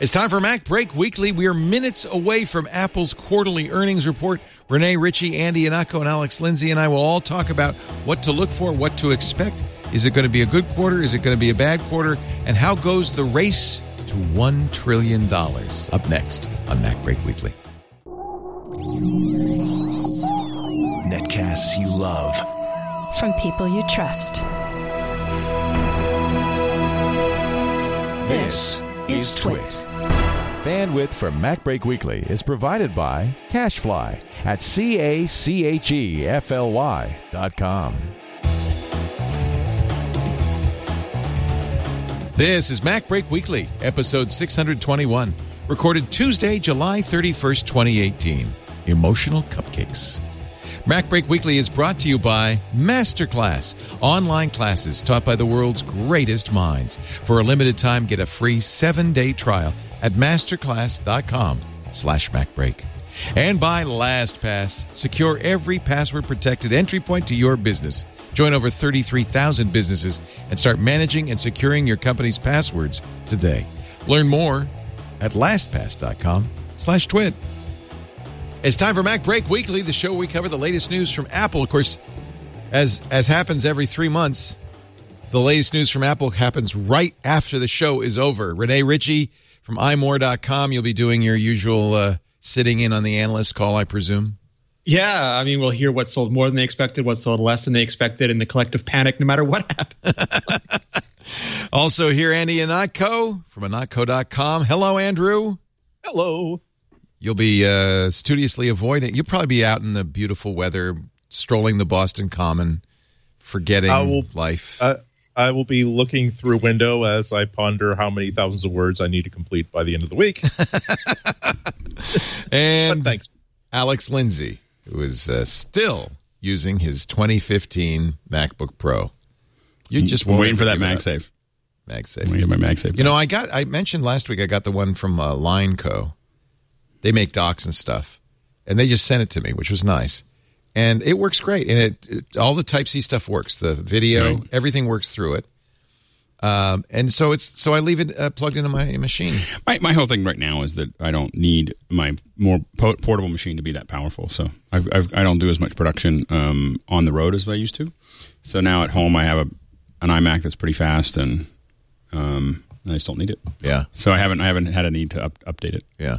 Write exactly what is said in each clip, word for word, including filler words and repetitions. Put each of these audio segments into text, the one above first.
It's time for Mac Break Weekly. We are minutes away from Apple's quarterly earnings report. Renee Ritchie, Andy Ihnatko, and Alex Lindsay and I will all talk about what to look for, what to expect. Is it going to be a good quarter? Is it going to be a bad quarter? And how goes the race to one trillion dollars? Up next on Mac Break Weekly. Netcasts you love. From people you trust. This is Twit. Bandwidth for Mac Break Weekly is provided by CacheFly at C A C H E F L Y dot com. This is Mac Break Weekly, episode six hundred twenty-one, recorded Tuesday, July thirty-first, twenty eighteen. Emotional Cupcakes. Mac Break Weekly is brought to you by Masterclass, online classes taught by the world's greatest minds. For a limited time, get a free seven-day trial at masterclass.com slash MacBreak. And by LastPass, secure every password-protected entry point to your business. Join over thirty-three thousand businesses and start managing and securing your company's passwords today. Learn more at LastPass.com slash twit. It's time for Mac Break Weekly, the show where we cover the latest news from Apple. Of course, as as happens every three months, the latest news from Apple happens right after the show is over. Renee Ritchie from i more dot com, you'll be doing your usual uh, sitting in on the analyst call, I presume. Yeah, I mean, we'll hear what sold more than they expected, what sold less than they expected, and the collective panic no matter what happens. Also here, Andy Ihnatko from Ihnatko dot com. Hello, Andrew. Hello. You'll be uh, studiously avoiding. You'll probably be out in the beautiful weather, strolling the Boston Common, forgetting I will, life. Uh, I will be looking through a window as I ponder how many thousands of words I need to complete by the end of the week. And thanks, Alex Lindsay, who is uh, still using his twenty fifteen MacBook Pro. You just I'm waiting for that MagSafe. MagSafe. I'm waiting for my MagSafe. You know, I got. I mentioned last week I got the one from uh, Lineco. They make docks and stuff, and they just sent it to me, which was nice. And it works great, and it, it all the Type-C stuff works. The video, right. Everything works through it. Um, and so it's so I leave it uh, plugged into my machine. My my whole thing right now is that I don't need my more po- portable machine to be that powerful. So I've, I've, I don't do as much production um, on the road as I used to. So now at home I have a an iMac that's pretty fast, and um, I just don't need it. Yeah. So I haven't I haven't had a need to up, update it. Yeah.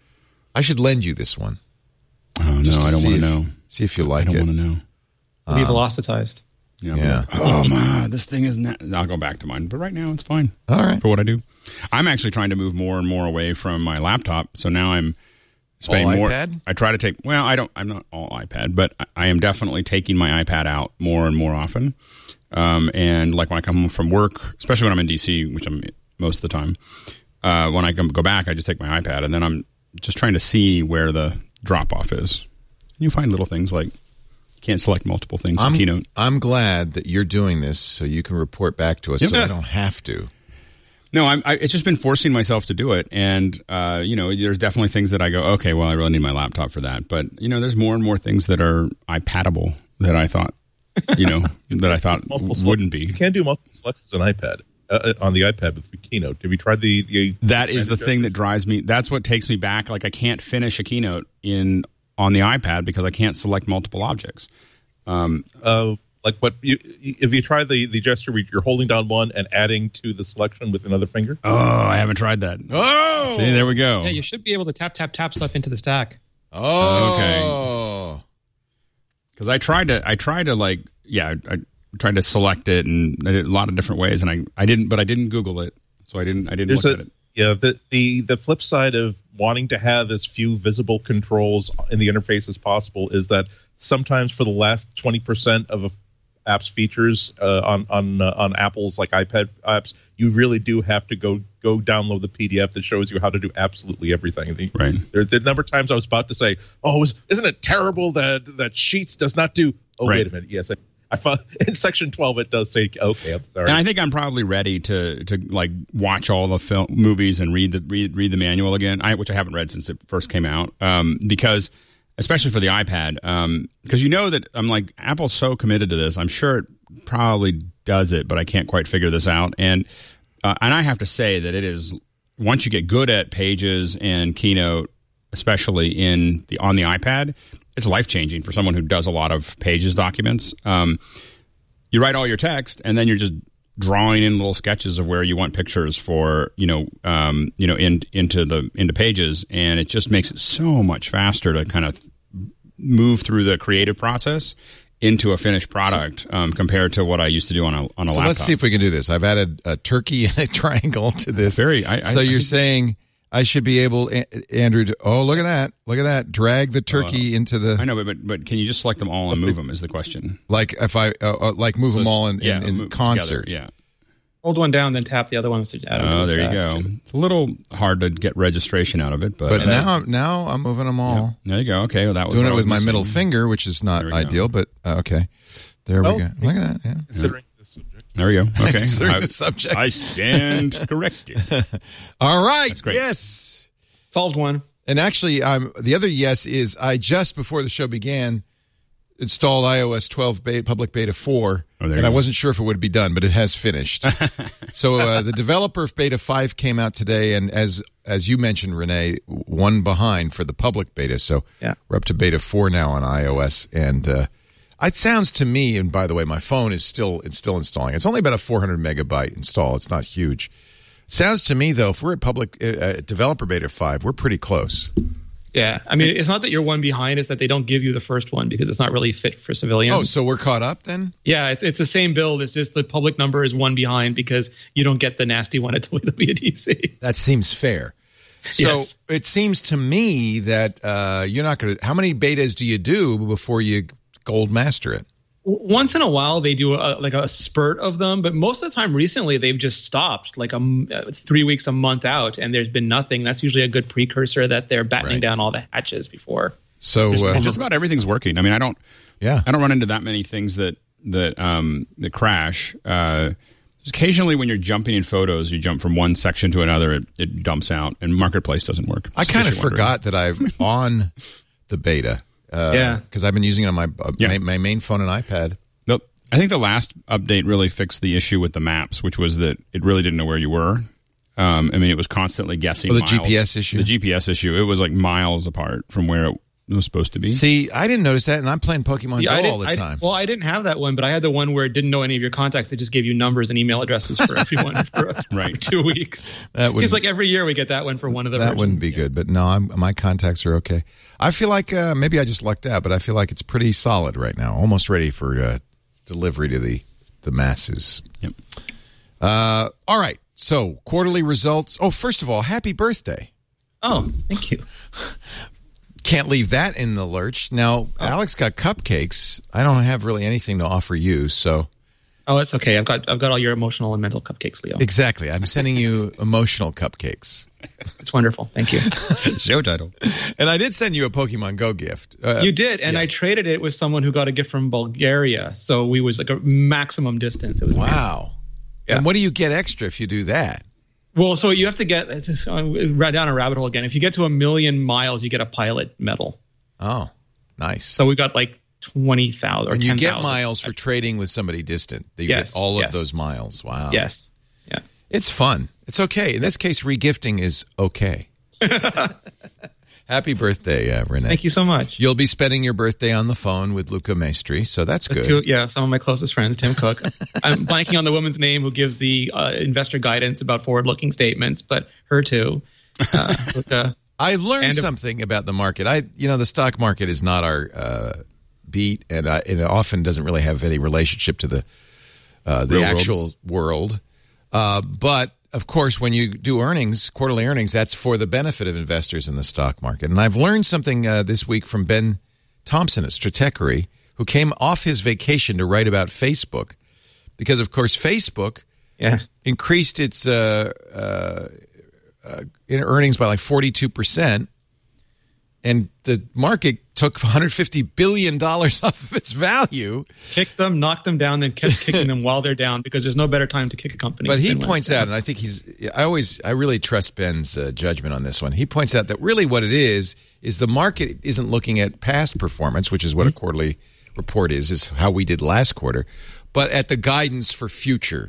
I should lend you this one. Oh, no, I don't want to know. See if you like it. I don't want to know. Um, be velocitized. Yeah. yeah. Like, oh, my, this thing is not. I'll go back to mine. But right now, it's fine. All right. For what I do. I'm actually trying to move more and more away from my laptop. So now I'm spending all more. iPad? I try to take, well, I don't, I'm not all iPad, but I am definitely taking my iPad out more and more often. Um, and like when I come home from work, especially when I'm in D C, which I'm most of the time, uh, when I go back, I just take my iPad, and then I'm just trying to see where the drop-off is. You find little things like you can't select multiple things in I'm, Keynote. I'm glad that you're doing this so you can report back to us yep. so I don't have to. No, I'm, I, it's just been forcing myself to do it. And, uh, you know, there's definitely things that I go, okay, well, I really need my laptop for that. But, you know, there's more and more things that are iPadable that I thought, you know, that I thought wouldn't be. You can't do multiple selections on iPad. Uh, on the iPad with Keynote. Have you tried the... the that is the thing that drives me... That's what takes me back. Like, I can't finish a Keynote in on the iPad because I can't select multiple objects. Um, uh, like, what... You, if you try the, the gesture where you're holding down one and adding to the selection with another finger? Oh, I haven't tried that. Oh! See, there we go. Yeah, you should be able to tap, tap, tap stuff into the stack. Oh! Okay. Because I tried to... I tried to, like... Yeah, I... tried to select it and I did a lot of different ways, and I, I didn't, but I didn't Google it, so I didn't I didn't There's look a, at it. Yeah, the, the the flip side of wanting to have as few visible controls in the interface as possible is that sometimes for the last twenty percent of a app's features uh, on on uh, on Apple's like iPad apps, you really do have to go go download the P D F that shows you how to do absolutely everything. The, right. There, the number of times I was about to say, "Oh, isn't it terrible that that Sheets does not do?" Oh, right. wait a minute. Yes. I, I found, in section twelve, it does say, okay, I'm sorry. And I think I'm probably ready to to like watch all the film movies and read the read read the manual again, I, which I haven't read since it first came out, um, because especially for the iPad, um, because you know that I'm like Apple's so committed to this. I'm sure it probably does it, but I can't quite figure this out. And uh, and I have to say that it is once you get good at Pages and Keynote, especially in the on the iPad, it's life changing for someone who does a lot of Pages documents. Um, you write all your text, and then you're just drawing in little sketches of where you want pictures for, you know, um, you know, in, into the into Pages, and it just makes it so much faster to kind of move through the creative process into a finished product um, compared to what I used to do on a on a so laptop. Let's see if we can do this. I've added a turkey and a triangle to this. Very. I, so I, you're I saying I should be able, Andrew, to, oh, look at that. Look at that. Drag the turkey uh, into the... I know, but, but but can you just select them all and move them is the question. Like if I, uh, uh, like move so them all in, yeah, in, in concert. Together, yeah. Hold one down, then tap the other one to add them to Oh, the there stack. you go. It's a little hard to get registration out of it, but... But now, now I'm moving them all. Yeah, there you go. Okay, well, that was Doing it with my missing. middle finger, which is not ideal, go. but uh, okay. There we oh, go. Look at that. Yeah. Considering yeah. the subject. There we go. Okay. Considering I, the subject. I stand corrected. All right. Great. Yes. Solved one. And actually, um, the other yes is I just before the show began installed iOS twelve beta, public beta four, oh, and I wasn't sure if it would be done, but it has finished. So uh, the developer of beta five came out today, and as as you mentioned, Renee, one behind for the public beta. So yeah. we're up to beta four now on iOS, and uh, it sounds to me, and by the way, my phone is still it's still installing. It's only about a four hundred megabyte install. It's not huge. Sounds to me, though, if we're at public uh, developer beta five, we're pretty close. Yeah. I mean, it's not that you're one behind. It's that they don't give you the first one because it's not really fit for civilians. Oh, so we're caught up then? Yeah, it's it's the same build. It's just the public number is one behind because you don't get the nasty one at W W D C. That seems fair. So yes. It seems to me that uh, you're not going to – how many betas do you do before you gold master it? Once in a while, they do a, like a spurt of them, but most of the time recently, they've just stopped like a, uh, three weeks, a month out, and there's been nothing. That's usually a good precursor that they're battening right. down all the hatches before. So just, uh, just about everything's working. I mean, I don't yeah. I don't run into that many things that that um, that crash. Uh, occasionally when you're jumping in photos, you jump from one section to another, it, it dumps out, and Marketplace doesn't work. I kind of forgot that I've on the beta. Uh, yeah, because I've been using it on my, uh, yeah. my my main phone and iPad. Nope. I think the last update really fixed the issue with the maps, which was that it really didn't know where you were. Um, I mean, it was constantly guessing. Oh, the miles. G P S issue. The G P S issue. It was like miles apart from where it was supposed to be. See, I didn't notice that, and I'm playing Pokemon yeah, Go all the I, time. Well, I didn't have that one, but I had the one where it didn't know any of your contacts. They just gave you numbers and email addresses for everyone for, right. for two weeks. That Seems like every year we get that one for one of the That versions. wouldn't be yeah. good, but no, I'm, my contacts are okay. I feel like uh, maybe I just lucked out, but I feel like it's pretty solid right now, almost ready for uh, delivery to the, the masses. Yep. Uh, all right, so quarterly results. Oh, first of all, happy birthday. Oh, thank you. Can't leave that in the lurch. Now, oh. Alex got cupcakes. I don't have really anything to offer you, so. Oh, that's okay. I've got I've got all your emotional and mental cupcakes, Leo. Exactly. I'm sending you emotional cupcakes. It's wonderful. Thank you. Show title. And I did send you a Pokemon Go gift. Uh, you did, and yeah. I traded it with someone who got a gift from Bulgaria, so we was like a maximum distance. It was wow. Yeah. And what do you get extra if you do that? Well, so you have to get right down a rabbit hole again. If you get to a million miles, you get a pilot medal. Oh, nice. So we got like twenty thousand or and you ten get thousand. miles for trading with somebody distant. You yes, get all yes. of those miles. Wow. Yes. Yeah. It's fun. It's okay. In this case, regifting is okay. Happy birthday, uh, Renee. Thank you so much. You'll be spending your birthday on the phone with Luca Maestri, so that's good. Two, yeah, some of my closest friends, Tim Cook. I'm blanking on the woman's name who gives the uh, investor guidance about forward-looking statements, but her too. Uh, Luca. I learned and something about the market. I, you know, the stock market is not our uh, beat, and I, it often doesn't really have any relationship to the uh, the Real actual world, world. Uh, but of course, when you do earnings, quarterly earnings, that's for the benefit of investors in the stock market. And I've learned something uh, this week from Ben Thompson at Stratechery, who came off his vacation to write about Facebook, because of course Facebook yeah. increased its uh, uh, uh, in earnings by like forty-two percent, and the market took one hundred fifty billion dollars off of its value. Kicked them, knocked them down, then kept kicking them while they're down, because there's no better time to kick a company. But he than when points it's out, down. and I think he's, I always, I really trust Ben's uh, judgment on this one. He points out that really what it is, is the market isn't looking at past performance, which is what mm-hmm. a quarterly report is, is how we did last quarter, but at the guidance for future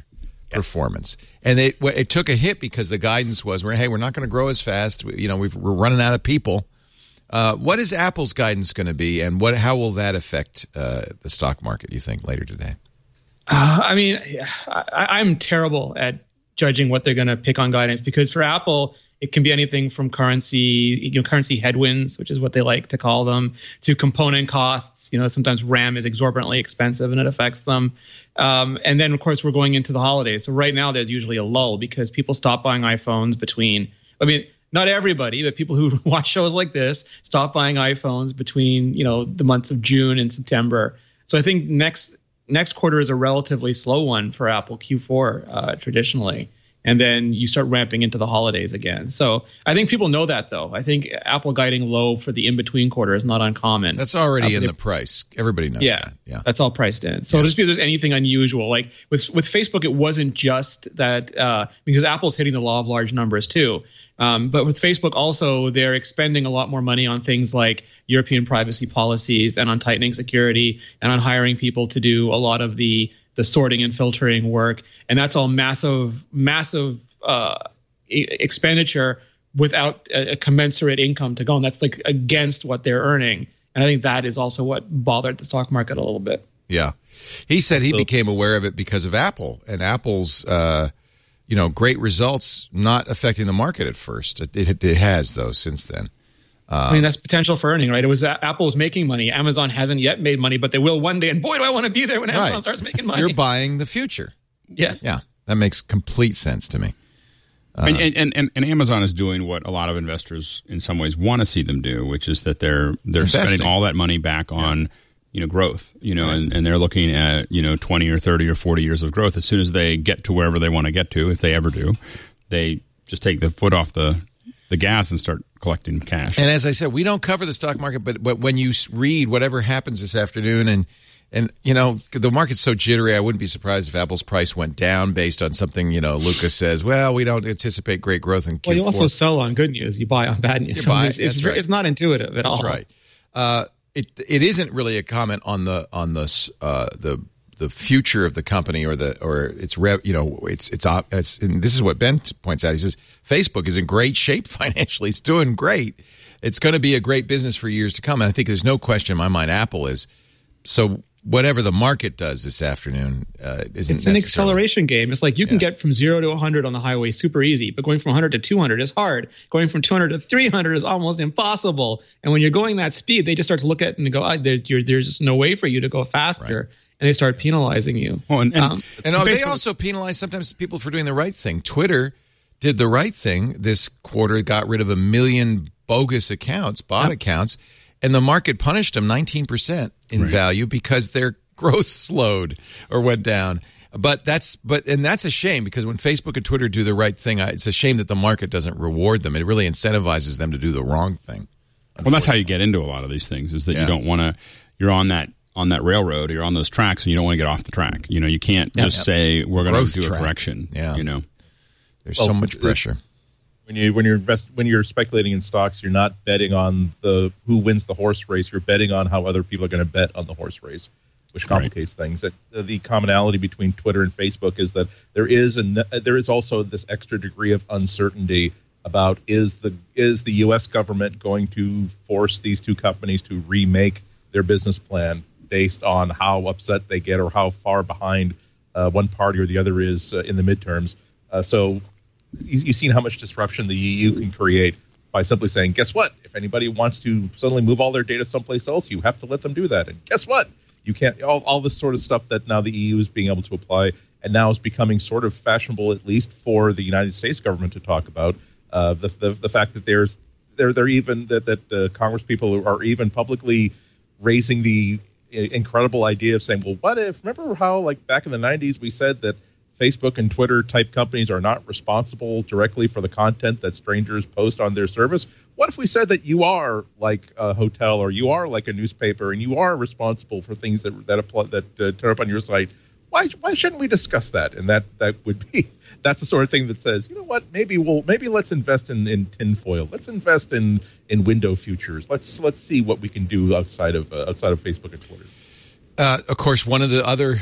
Yeah. performance. And it, it took a hit because the guidance was, hey, we're not going to grow as fast. You know, we've, we're running out of people. Uh, what is Apple's guidance going to be, and what how will that affect uh, the stock market, you think, later today? Uh, I mean, I, I'm terrible at judging what they're going to pick on guidance, because for Apple, it can be anything from currency, you know, currency headwinds, which is what they like to call them, to component costs. You know, sometimes RAM is exorbitantly expensive and it affects them. Um, and then, of course, we're going into the holidays. So right now, there's usually a lull because people stop buying iPhones between, I mean, not everybody, but people who watch shows like this stop buying iPhones between, you know, the months of June and September. So I think next next quarter is a relatively slow one for Apple, Q four uh, traditionally. And then you start ramping into the holidays again. So I think people know that, though. I think Apple guiding low for the in-between quarter is not uncommon. That's already uh, in the price. Everybody knows yeah, that. Yeah, that's all priced in. So yeah. just because there's anything unusual, like with with Facebook, it wasn't just that uh, because Apple's hitting the law of large numbers too. Um, but with Facebook also, they're expending a lot more money on things like European privacy policies and on tightening security and on hiring people to do a lot of the the sorting and filtering work. And that's all massive, massive uh, e- expenditure without a, a commensurate income to go. And that's like against what they're earning. And I think that is also what bothered the stock market a little bit. Yeah. He said he so, became aware of it because of Apple and Apple's, uh, you know, great results not affecting the market at first. It, it, it has, though, since then. Um, I mean, that's potential for earning, right? It was uh, Apple was making money. Amazon hasn't yet made money, but they will one day. And boy, do I want to be there when Amazon right. starts making money. You're buying the future. Yeah. Yeah. That makes complete sense to me. Uh, and, and, and, and Amazon is doing what a lot of investors in some ways want to see them do, which is that they're they're investing. spending all that money back on yeah. you know growth, you know, right. and, and they're looking at you know twenty or thirty or forty years of growth. As soon as they get to wherever they want to get to, if they ever do, they just take the foot off the the gas and start collecting cash. And as I said, we don't cover the stock market, but but when you read whatever happens this afternoon, and and you know the market's so jittery, I wouldn't be surprised if Apple's price went down based on something. You know, Lucas says, well, we don't anticipate great growth in Q four. Well, you also sell on good news, you buy on bad news. You buy, it's, that's it's, right. it's not intuitive at that's all. That's right. Uh, it it isn't really a comment on the on the uh, the. the future of the company or the or its rev, you know, it's it's it's and this is what Ben points out. He says Facebook is in great shape financially. It's doing great. It's going to be a great business for years to come. And I think there's no question in my mind Apple is. So whatever the market does this afternoon uh, isn't. It's an acceleration game. It's like you can yeah. get from zero to one hundred on the highway super easy, but going from one hundred to two hundred is hard. Going from two hundred to three hundred is almost impossible. And when you're going that speed, they just start to look at it and go, oh, there, there's no way for you to go faster. Right. And they start penalizing you. Well, and, and, um, and they also penalize sometimes people for doing the right thing. Twitter did the right thing this quarter, got rid of a million bogus accounts, bot yep. accounts, and the market punished them nineteen percent in right. value because their growth slowed or went down. But that's but and that's a shame because when Facebook and Twitter do the right thing, it's a shame that the market doesn't reward them. It really incentivizes them to do the wrong thing. Well, that's how you get into a lot of these things is that yeah. you don't want to – you're on that – on that railroad, you're on those tracks, and you don't want to get off the track. You know, you can't yep. just yep. say we're going to do track. a correction. Yeah, you know, there's well, so much pressure. When you when you're invest, when you're speculating in stocks, you're not betting on the who wins the horse race. You're betting on how other people are going to bet on the horse race, which complicates right. things. The commonality between Twitter and Facebook is that there is a there is also this extra degree of uncertainty about is the is the U S government going to force these two companies to remake their business plan based on how upset they get or how far behind uh, one party or the other is uh, in the midterms. Uh, so you, you've seen how much disruption the E U can create by simply saying, guess what? If anybody wants to suddenly move all their data someplace else, you have to let them do that. And guess what? You can't all, all this sort of stuff that now the E U is being able to apply and now is becoming sort of fashionable, at least for the United States government to talk about. Uh, the, the the fact that there's they're, they're even that, that the Congress people are even publicly raising the incredible idea of saying, well, what if, remember how like back in the nineties we said that Facebook and Twitter type companies are not responsible directly for the content that strangers post on their service? What if we said that you are like a hotel or you are like a newspaper and you are responsible for things that that apply, that uh, turn up on your site? Why why shouldn't we discuss that? And that that would be that's the sort of thing that says, you know what, maybe we'll maybe let's invest in, in tinfoil. Let's invest in, in window futures. Let's let's see what we can do outside of uh, outside of Facebook and Twitter. Uh, of course, one of the other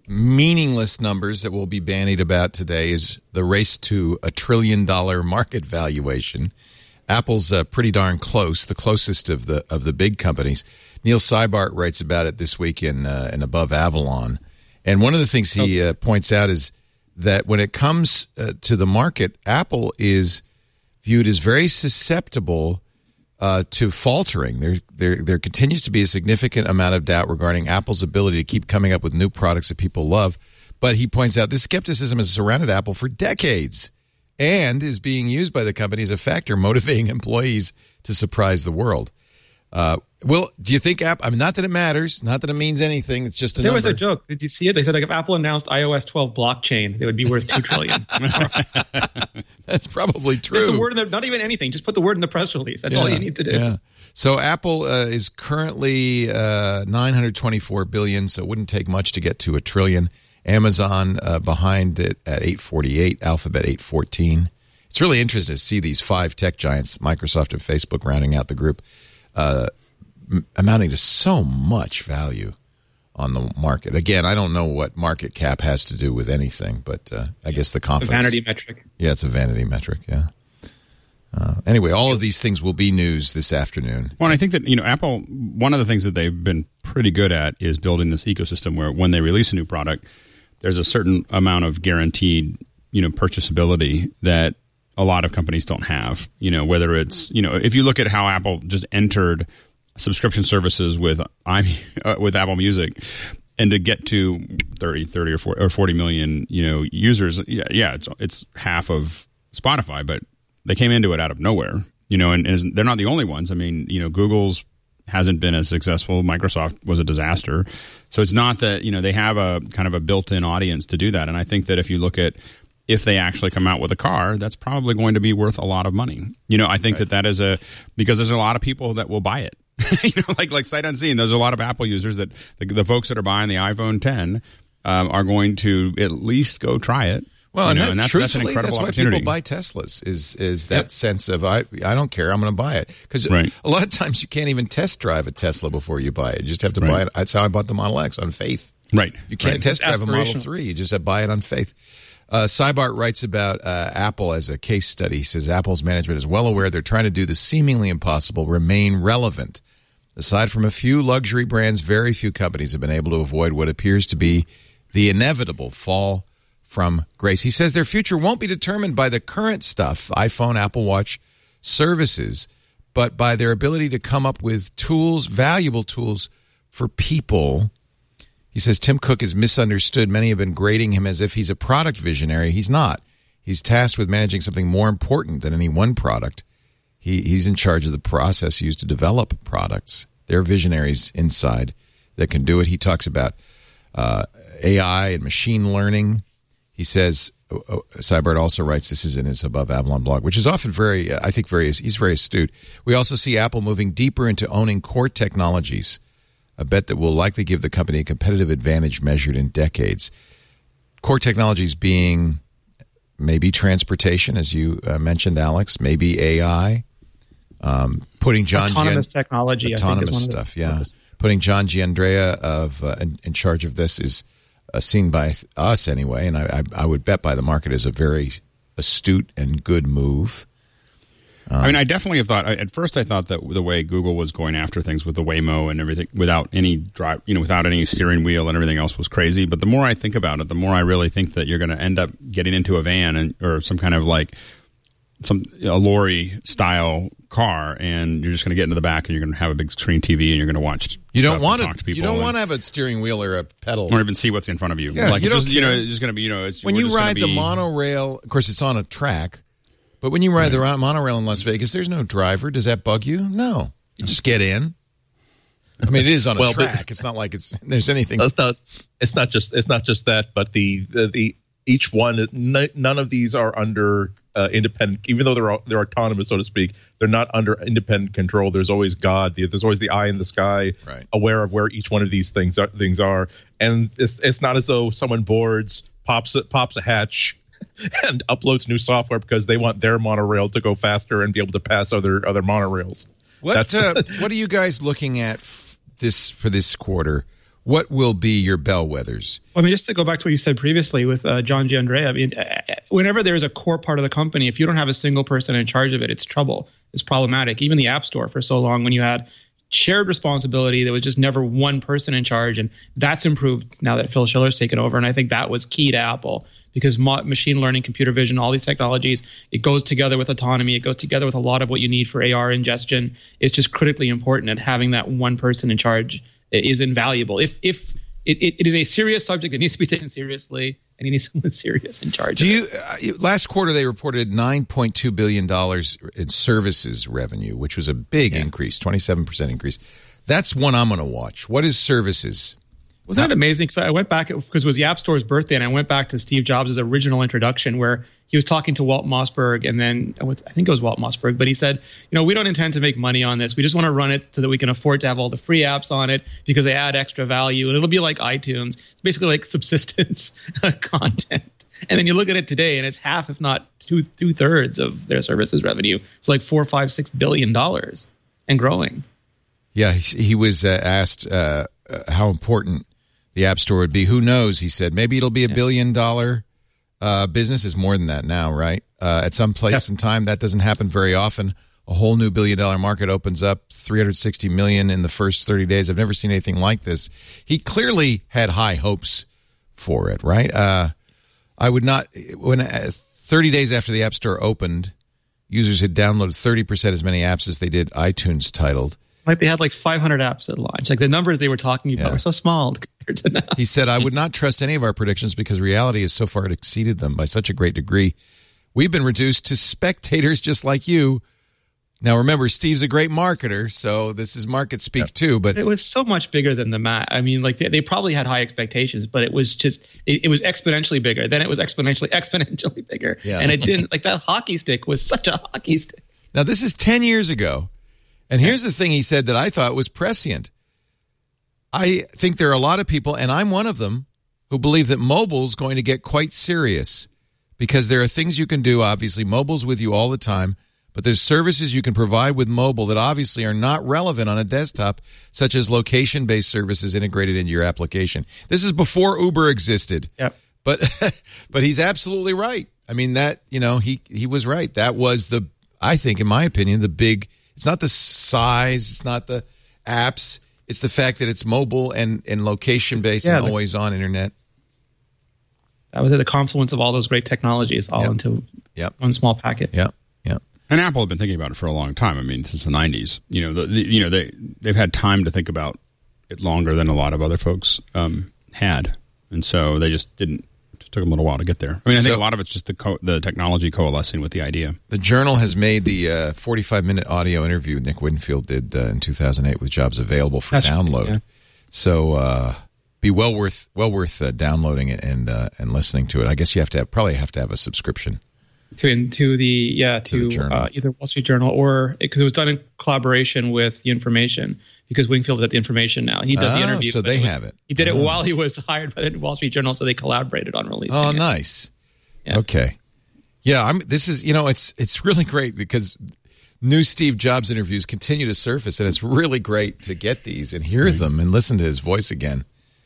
meaningless numbers that we'll be bandied about today is the race to a trillion dollar market valuation. Apple's uh, pretty darn close, the closest of the of the big companies. Neil Seibart writes about it this week in, uh, in Above Avalon. And one of the things he uh, points out is that when it comes uh, to the market, Apple is viewed as very susceptible uh, to faltering. There, there, there continues to be a significant amount of doubt regarding Apple's ability to keep coming up with new products that people love. But he points out this skepticism has surrounded Apple for decades and is being used by the company as a factor motivating employees to surprise the world. Uh, Will, do you think Apple? I mean, not that it matters, not that it means anything. It's just a there number. was a joke. Did you see it? They said like if Apple announced iOS twelve blockchain, they would be worth two trillion. That's probably true. Just the word in the, not even anything. Just put the word in the press release. That's yeah, all you need to do. Yeah. So Apple uh, is currently uh, nine hundred twenty-four billion. So it wouldn't take much to get to a trillion. Amazon uh, behind it at eight forty-eight. Alphabet eight fourteen. It's really interesting to see these five tech giants, Microsoft and Facebook, rounding out the group. Uh, amounting to so much value on the market. Again, I don't know what market cap has to do with anything, but uh, I guess the confidence. A vanity metric. Yeah, it's a vanity metric, yeah. Uh, anyway, all of these things will be news this afternoon. Well, and I think that, you know, Apple, one of the things that they've been pretty good at is building this ecosystem where when they release a new product, there's a certain amount of guaranteed, you know, purchasability that a lot of companies don't have. You know, whether it's, you know, if you look at how Apple just entered subscription services with uh, with Apple Music, and to get to thirty, thirty or forty, or forty million, you know, users, yeah, yeah, it's it's half of Spotify, but they came into it out of nowhere, you know, and, and they're not the only ones. I mean, you know, Google's hasn't been as successful. Microsoft was a disaster. So it's not that, you know, they have a kind of a built-in audience to do that. And I think that if you look at if they actually come out with a car, that's probably going to be worth a lot of money. You know, I think right. that that is a, because there's a lot of people that will buy it. you know, like like sight unseen. There's a lot of Apple users that the, the folks that are buying the iPhone ten um, are going to at least go try it. Well, and, know, that, and that's, that's an incredible that's why opportunity. people buy Teslas is is that yep. sense of I I don't care, I'm going to buy it, because right. a lot of times you can't even test drive a Tesla before you buy it. You just have to right. buy it. That's how I bought the Model X, on faith. Right. You can't right. test drive a Model three. You just have to buy it on faith. Uh, Seibart writes about uh, Apple as a case study. He says Apple's management is well aware they're trying to do the seemingly impossible, remain relevant. Aside from a few luxury brands, very few companies have been able to avoid what appears to be the inevitable fall from grace. He says their future won't be determined by the current stuff, iPhone, Apple Watch, services, but by their ability to come up with tools, valuable tools for people. He says Tim Cook is misunderstood. Many have been grading him as if he's a product visionary. He's not. He's tasked with managing something more important than any one product. He, he's in charge of the process used to develop products. There are visionaries inside that can do it. He talks about uh, A I and machine learning. He says, uh, Seibart also writes, this is in his Above Avalon blog, which is often very, uh, I think, very, he's very astute. We also see Apple moving deeper into owning core technologies, a bet that will likely give the company a competitive advantage measured in decades. Core technologies being maybe transportation, as you uh, mentioned, Alex, maybe A I, um, putting John autonomous Gian- technology, autonomous I think stuff, the, yeah. Putting John Giandrea of uh, in, in charge of this is uh, seen by us anyway, and I, I, I would bet by the market is a very astute and good move. Um, I mean, I definitely have thought. At first, I thought that the way Google was going after things with the Waymo and everything, without any drive, you know, without any steering wheel and everything else, was crazy. But the more I think about it, the more I really think that you're going to end up getting into a van and or some kind of like some a lorry style car, and you're just going to get into the back and you're going to have a big screen T V and you're going to watch. You don't want to. to. You don't want to have a steering wheel or a pedal, or even see what's in front of you. Yeah, like you it's don't just, you know, care. it's just going to be, you know, it's, when we're you just ride gonna the be, monorail. Of course, it's on a track. But when you ride right. the monorail in Las Vegas, there's no driver. Does that bug you? No. You just get in. I mean, it is on a well, track. but, it's not like it's there's anything. It's not. It's not just. It's not just that. But the the, the each one. None of these are under uh, independent. Even though they're they're autonomous, so to speak, they're not under independent control. There's always God. There's always the eye in the sky, right. aware of where each one of these things are, things are. And it's it's not as though someone boards pops pops a hatch and uploads new software because they want their monorail to go faster and be able to pass other other monorails. What uh, what are you guys looking at f- this for this quarter? What will be your bellwethers? I mean, just to go back to what you said previously with uh, John Giandrea, I mean, whenever there's a core part of the company, if you don't have a single person in charge of it, it's trouble. It's problematic. Even the App Store for so long, when you had shared responsibility, there was just never one person in charge, and that's improved now that Phil Schiller's taken over. And I think that was key to Apple, because mo- machine learning, computer vision, all these technologies, it goes together with autonomy. It goes together with a lot of what you need for A R ingestion. It's just critically important, and having that one person in charge is invaluable. If if it, it, it is a serious subject, it needs to be taken seriously, and you need someone serious in charge. Do of you? it. Uh, last quarter, they reported nine point two billion dollars in services revenue, which was a big yeah. increase, twenty-seven percent increase. That's one I'm going to watch. What is services? Wasn't that amazing? Because I went back, because it was the App Store's birthday, and I went back to Steve Jobs' original introduction where he was talking to Walt Mossberg, and then with, I think it was Walt Mossberg, but he said, you know, we don't intend to make money on this. We just want to run it so that we can afford to have all the free apps on it because they add extra value, and it'll be like iTunes. It's basically like subsistence content. And then you look at it today, and it's half, if not two two thirds of their services revenue. It's like four, five, six billion dollars and growing. Yeah, he, he was uh, asked uh, uh, how important the App Store would be. Who knows? He said maybe it'll be a billion dollar uh, business. Is more than that now, right? Uh, at some place yeah. in time, that doesn't happen very often. A whole new billion dollar market opens up, three hundred sixty million in the first thirty days. I've never seen anything like this. He clearly had high hopes for it, right? Uh, I would not. When uh, thirty days after the App Store opened, users had downloaded thirty percent as many apps as they did iTunes titled. Like they had like five hundred apps at launch. Like the numbers they were talking about yeah. were so small compared to now. He said, I would not trust any of our predictions because reality has so far exceeded them by such a great degree. We've been reduced to spectators just like you. Now, remember, Steve's a great marketer, so this is market speak yep. too. But it was so much bigger than the Mac. I mean, like they, they probably had high expectations, but it was just it, it was exponentially bigger. Then it was exponentially exponentially bigger, yeah. and it didn't like that hockey stick was such a hockey stick. Now, this is ten years ago. And here's the thing he said that I thought was prescient. I think there are a lot of people, and I'm one of them, who believe that mobile's going to get quite serious because there are things you can do. Obviously, mobile's with you all the time, but there's services you can provide with mobile that obviously are not relevant on a desktop, such as location-based services integrated into your application. This is before Uber existed. Yep. But but he's absolutely right. I mean, that, you know, he, he was right. That was the, I think, in my opinion, the big... It's not the size, it's not the apps, it's the fact that it's mobile and, and location-based yeah, and the, always-on internet. That was at the confluence of all those great technologies all yep. into yep. one small packet. Yeah, yeah. And Apple had been thinking about it for a long time. I mean, since the nineties. You know, the, the, you know they, they've had time to think about it longer than a lot of other folks um, had. And so they just didn't. It took them a little while to get there. I mean, I think so, a lot of it's just the co- the technology coalescing with the idea. The Journal has made the uh, forty-five minute audio interview Nick Winfield did uh, in two thousand eight with Jobs available for That's download. Right, yeah. So uh, be well worth well worth uh, downloading it and uh, and listening to it. I guess you have to have, probably have to have a subscription to to the yeah to, to the uh, either Wall Street Journal or because it was done in collaboration with The Information. Because Wingfield's at The Information now. He did oh, the interview. So they it was, have it. He did oh. it while he was hired by the Wall Street Journal, so they collaborated on releasing oh, it. Oh, nice. Yeah. Okay. Yeah, I'm this is, you know, it's it's really great because new Steve Jobs interviews continue to surface, and it's really great to get these and hear mm-hmm. them and listen to his voice again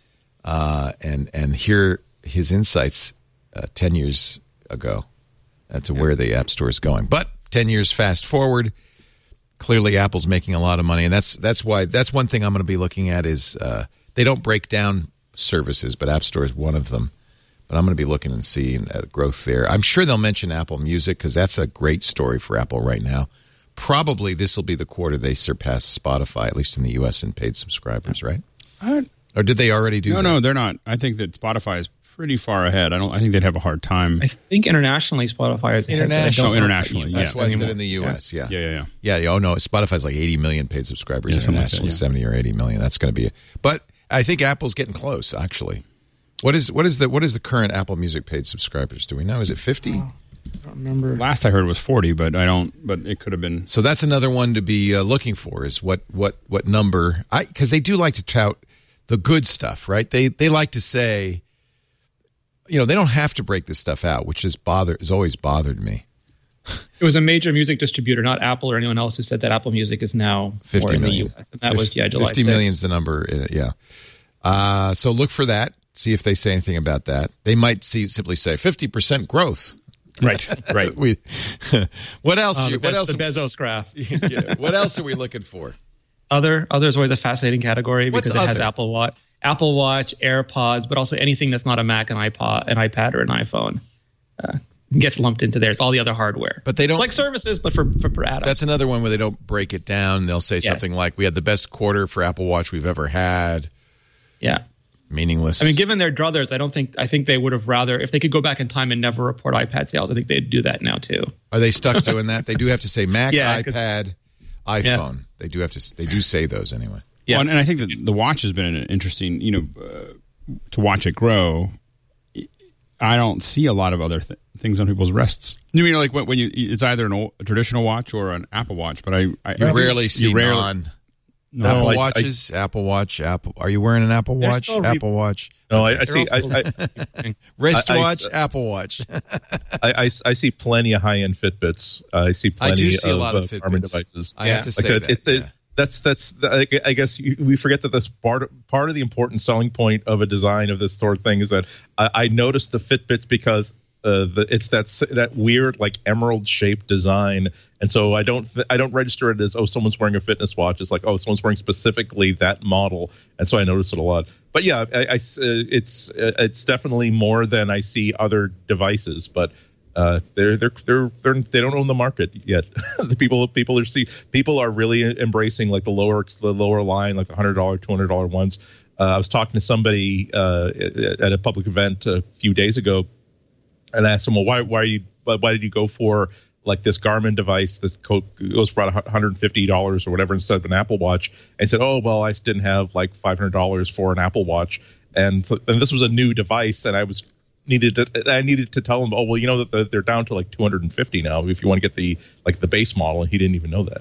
uh, and, and hear his insights uh, ten years ago uh, to yeah. where the App Store is going. But ten years fast forward, clearly, Apple's making a lot of money, and that's that's why that's one thing I'm going to be looking at is uh, they don't break down services, but App Store is one of them. But I'm going to be looking and seeing uh, growth there. I'm sure they'll mention Apple Music because that's a great story for Apple right now. Probably this will be the quarter they surpass Spotify, at least in the U S, in paid subscribers, right? Uh, or did they already do no, that? No, no, they're not. I think that Spotify is pretty far ahead. I don't. I think they'd have a hard time. I think internationally, Spotify is ahead. International, oh, internationally. Yeah. That's why I said in the U S. Yeah, yeah, yeah, yeah. Yeah, yeah. Oh no, Spotify's like eighty million paid subscribers yeah, internationally, like that, yeah. seventy or eighty million. That's going to be. A, but I think Apple's getting close. Actually, what is what is the what is the current Apple Music paid subscribers? Do we know? Is it fifty? Oh, I don't remember. Last I heard was forty, but I don't. But it could have been. So that's another one to be uh, looking for. Is what what what number? I because they do like to tout the good stuff, right? They they like to say. You know, they don't have to break this stuff out, which is bother has always bothered me. It was a major music distributor, not Apple or anyone else, who said that Apple Music is now fifty more million. in the U S. And that was, yeah, July fifty sixth. million is the number. Yeah. Uh, so look for that. See if they say anything about that. They might see simply say fifty percent growth. Right, right. we, what else? Uh, you, the, what Be- else? the Bezos graph. yeah, what else are we looking for? Other other is always a fascinating category because What's it has other? Apple Watch, Apple Watch, AirPods, but also anything that's not a Mac, an iPod, an iPad, or an iPhone uh, gets lumped into there. It's all the other hardware. But they don't It's like services, but for for, for add-ons. That's another one where they don't break it down. They'll say Yes. something like, "We had the best quarter for Apple Watch we've ever had." Yeah. Meaningless. I mean, given their druthers, I don't think I think they would have rather if they could go back in time and never report iPad sales. I think they'd do that now too. Are they stuck doing that? They do have to say Mac, Yeah, 'cause- iPad, iPhone. Yeah. They do have to. They do say those anyway. Yeah. Well, and I think that the watch has been an interesting, you know, uh, to watch it grow. I don't see a lot of other th- things on people's wrists. You mean like when, when you, it's either an old, a traditional watch or an Apple Watch, but I, I You I rarely see you rarely, non no, Apple I- I- Watches. Apple Watch. Apple. Are you wearing an Apple They're Watch? still re- Apple Watch. No, I, I They're see. I, also- I, Wristwatch. I- Apple Watch. I, I, I see plenty of high-end Fitbits. Uh, I see I plenty do see of a lot of uh, Garmin Fitbits. devices. I Yeah. have to Like say a- that. it's a, yeah. that's that's I I guess you, we forget that this part part of the important selling point of a design of this sort of thing is that I, I noticed the Fitbits because uh, the, it's that s- that weird like emerald shaped design, and so I don't I don't register it as oh someone's wearing a fitness watch. It's like oh someone's wearing specifically that model, and so I notice it a lot. But yeah, I, I s- uh, it's uh, it's definitely more than I see other devices, but. Uh, they're they're they're they're they don't own the market yet. the people people are see people are really embracing like the lower the lower line, like the hundred dollar, two hundred dollar ones. Uh, I was talking to somebody uh, at a public event a few days ago, and I asked him, well, why why are you why did you go for like this Garmin device that co- goes for about one hundred fifty dollars or whatever instead of an Apple Watch? And he said, oh well, I just didn't have like five hundred dollars for an Apple Watch, and so, and this was a new device, and I was. Needed to, I needed to tell him, oh well, you know that they're down to like two hundred fifty now. If you want to get the like the base model, and he didn't even know that.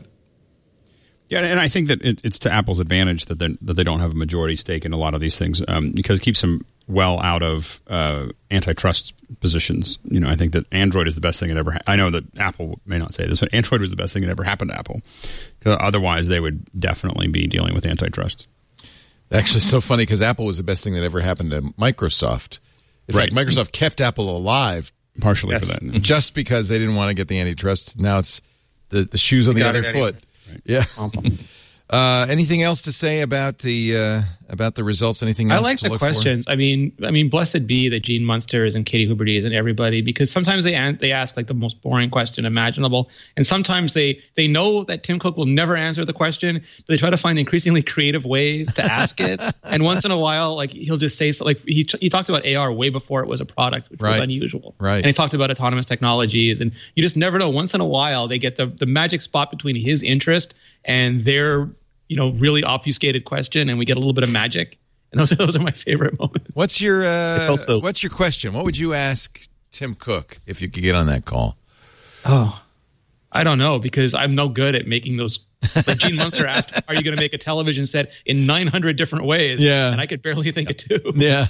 Yeah, and I think that it, it's to Apple's advantage that they that they don't have a majority stake in a lot of these things um, because it keeps them well out of uh, antitrust positions. You know, I think that Android is the best thing that ever. Ha- I know that Apple may not say this, but Android was the best thing that ever happened to Apple. 'Cause otherwise, they would definitely be dealing with antitrust. Actually, so funny because Apple was the best thing that ever happened to Microsoft. In Right. fact, Microsoft kept Apple alive Partially Yes. for that. just because they didn't want to get the antitrust. Now it's the the shoes on the got other it anyway. foot. Yeah. Uh, anything else to say about the uh, about the results? Anything I else like to the look questions. I mean, I mean, blessed be the Gene Munsters and Katie Hubertys and everybody, because sometimes they an- they ask like the most boring question imaginable, and sometimes they they know that Tim Cook will never answer the question, but they try to find increasingly creative ways to ask it. And once in a while, like he'll just say so, like he he talked about A R way before it was a product, which was Right. unusual. Right. And he talked about autonomous technologies, and you just never know. Once in a while, they get the the magic spot between his interest and their you know, really obfuscated question, and we get a little bit of magic. And those are those are my favorite moments. What's your uh, also- What's your question? What would you ask Tim Cook if you could get on that call? Oh, I don't know, because I'm no good at making those. Like Gene Munster asked, "Are you going to make a television set in nine hundred different ways?" Yeah. and I could barely think of two. Yeah.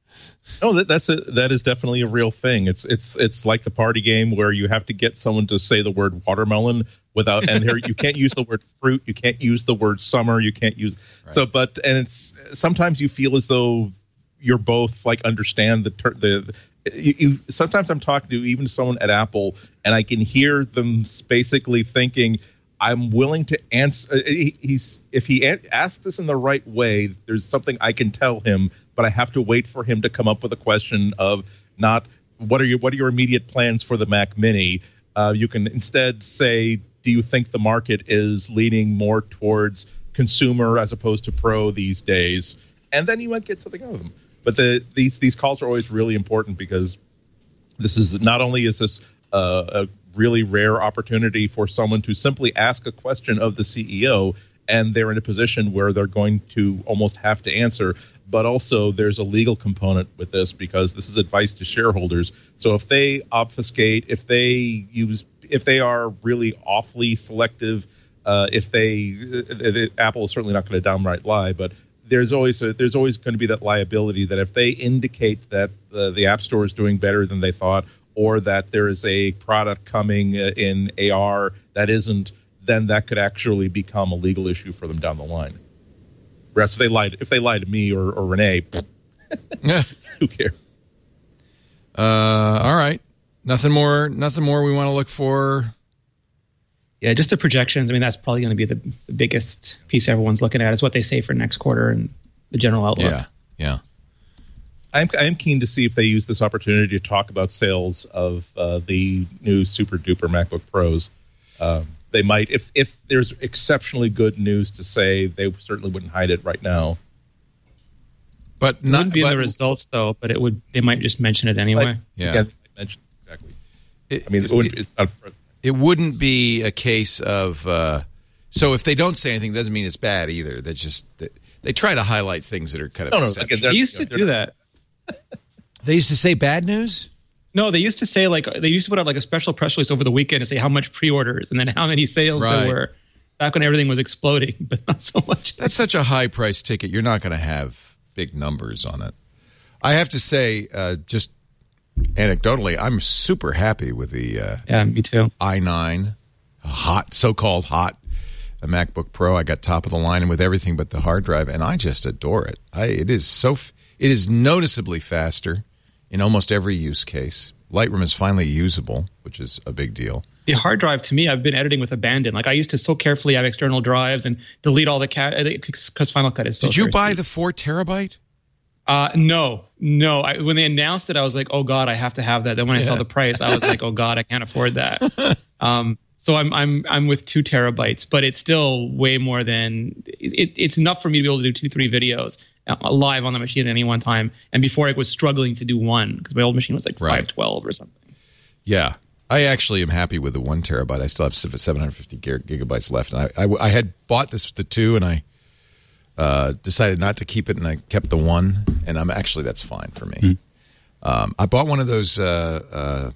No, that, that's a that is definitely a real thing. It's it's it's like the party game where you have to get someone to say the word watermelon without, and there you can't use the word fruit, you can't use the word summer, you can't use so. But and it's sometimes you feel as though you're both like understand the ter- the. You, you sometimes I'm talking to even someone at Apple, and I can hear them basically thinking, I'm willing to answer. He, he's if he a- asks this in the right way, there's something I can tell him, but I have to wait for him to come up with a question of not what are your what are your immediate plans for the Mac Mini. Uh, you can instead say, do you think the market is leaning more towards consumer as opposed to pro these days? And then you might get something out of them. But the these these calls are always really important because this is not only is this uh, a really rare opportunity for someone to simply ask a question of the C E O, and they're in a position where they're going to almost have to answer. But also there's a legal component with this because this is advice to shareholders. So if they obfuscate, if they use, if they are really awfully selective, uh, if they, uh, Apple is certainly not going to downright lie, but there's always a, there's always going to be that liability that if they indicate that the, the App Store is doing better than they thought, or that there is a product coming in A R that isn't, then that could actually become a legal issue for them down the line. rest, if they lie, if they lie to me or, or Renee, who cares? Uh, all right. Nothing more. Nothing more we want to look for. Yeah, just the projections. I mean, that's probably going to be the, the biggest piece everyone's looking at is what they say for next quarter and the general outlook. Yeah, yeah. I'm I'm keen to see if they use this opportunity to talk about sales of uh, the new super duper MacBook Pros. Um, they might, if if there's exceptionally good news to say, they certainly wouldn't hide it right now. But It not wouldn't be but, in the results though. But it would. They might just mention it anyway. Like, Yeah. again, I mentioned exactly. It, I mean, it, wouldn't, it's not. it wouldn't be a case of. Uh, so if they don't say anything, doesn't mean it's bad either. They just they, they try to highlight things that are kind of. No, no. exceptional. Again, they're- They used to they're do not- that. They used to say bad news. No, they used to say like they used to put out like a special press release over the weekend to say how much pre-orders and then how many sales Right. there were back when everything was exploding, but not so much. That's such a high price ticket. You're not going to have big numbers on it. I have to say, uh, just anecdotally, I'm super happy with the uh, Yeah, me too. i nine, a hot, so-called hot, a MacBook Pro. I got top of the line and with everything but the hard drive, and I just adore it. I, it is so, f- it is noticeably faster in almost every use case. Lightroom is finally usable, which is a big deal. The hard drive to me, I've been editing with abandon. Like I used to so carefully have external drives and delete all the cat because Final Cut is so. Did you buy thirsty. the four terabyte? Uh, no, no. I, when they announced it, I was like, "Oh God, I have to have that." Then when I saw Yeah. the price, I was like, "Oh God, I can't afford that." um, so I'm I'm I'm with two terabytes, but it's still way more than it, it's enough for me to be able to do two three videos uh, live on the machine at any one time. And before I was struggling to do one because my old machine was like Right. five twelve or something. Yeah. I actually am happy with the one terabyte. I still have seven hundred fifty gig- gigabytes left. And I, I, I had bought this the two, and I uh, decided not to keep it, and I kept the one. And I'm actually that's fine for me. Mm-hmm. Um, I bought one of those uh, uh,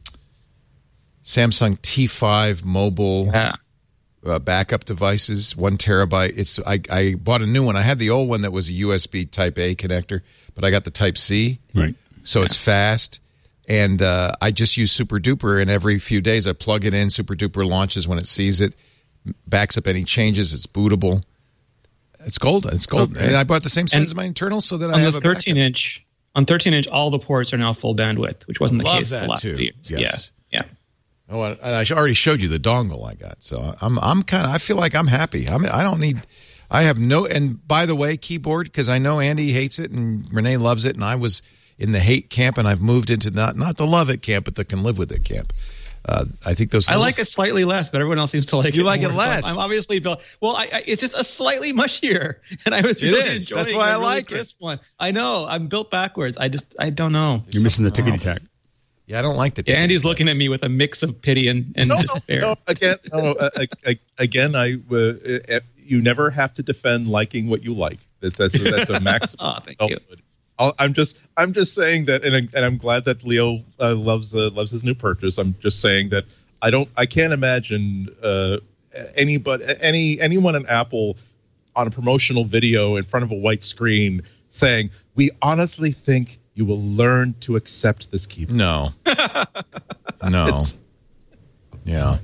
Samsung T five mobile Yeah. uh, backup devices, one terabyte. It's I, I bought a new one. I had the old one that was a U S B Type A connector, but I got the Type C, Right. so it's fast. And uh, I just use Super Duper, and every few days I plug it in. Super Duper launches when it sees it, backs up any changes. It's bootable. It's golden. It's golden. Okay. And I bought the same size And as my internal, so that I On have the a thirteen backup. inch, on thirteen inch, all the ports are now full bandwidth, which wasn't the Love case that the last too. few years. Yes. Yeah, yeah. Oh, and I already showed you the dongle I got, so I'm I'm kind of I feel like I'm happy. I mean, I don't need. I have no. And by the way, keyboard, because I know Andy hates it and Renee loves it, and I was in the hate camp, and I've moved into not not the love it camp, but the can live with it camp. Uh, I think those. I little- like it slightly less, but everyone else seems to like You it. like it more. less? So I'm obviously built. Well, I, I, it's just a slightly mushier, and I was It really is. enjoying That's why the I really like it. crisp one. I know. I'm built backwards. I just I don't know. You're missing the tickety tack. Yeah, I don't like the. Yeah, Andy's ticket. looking at me with a mix of pity and, and No, no, despair. no, again, no, uh, uh, uh, again, I uh, uh, you never have to defend liking what you like. That, that's a, that's a maximum. Oh, thank you. I'll, I'm just I'm just saying that, and, I- and I'm glad that Leo uh, loves uh, loves his new purchase. I'm just saying that I don't I can't imagine uh, anybody any anyone in Apple on a promotional video in front of a white screen saying, "We honestly think you will learn to accept this keyboard." No. No. It's- Yeah.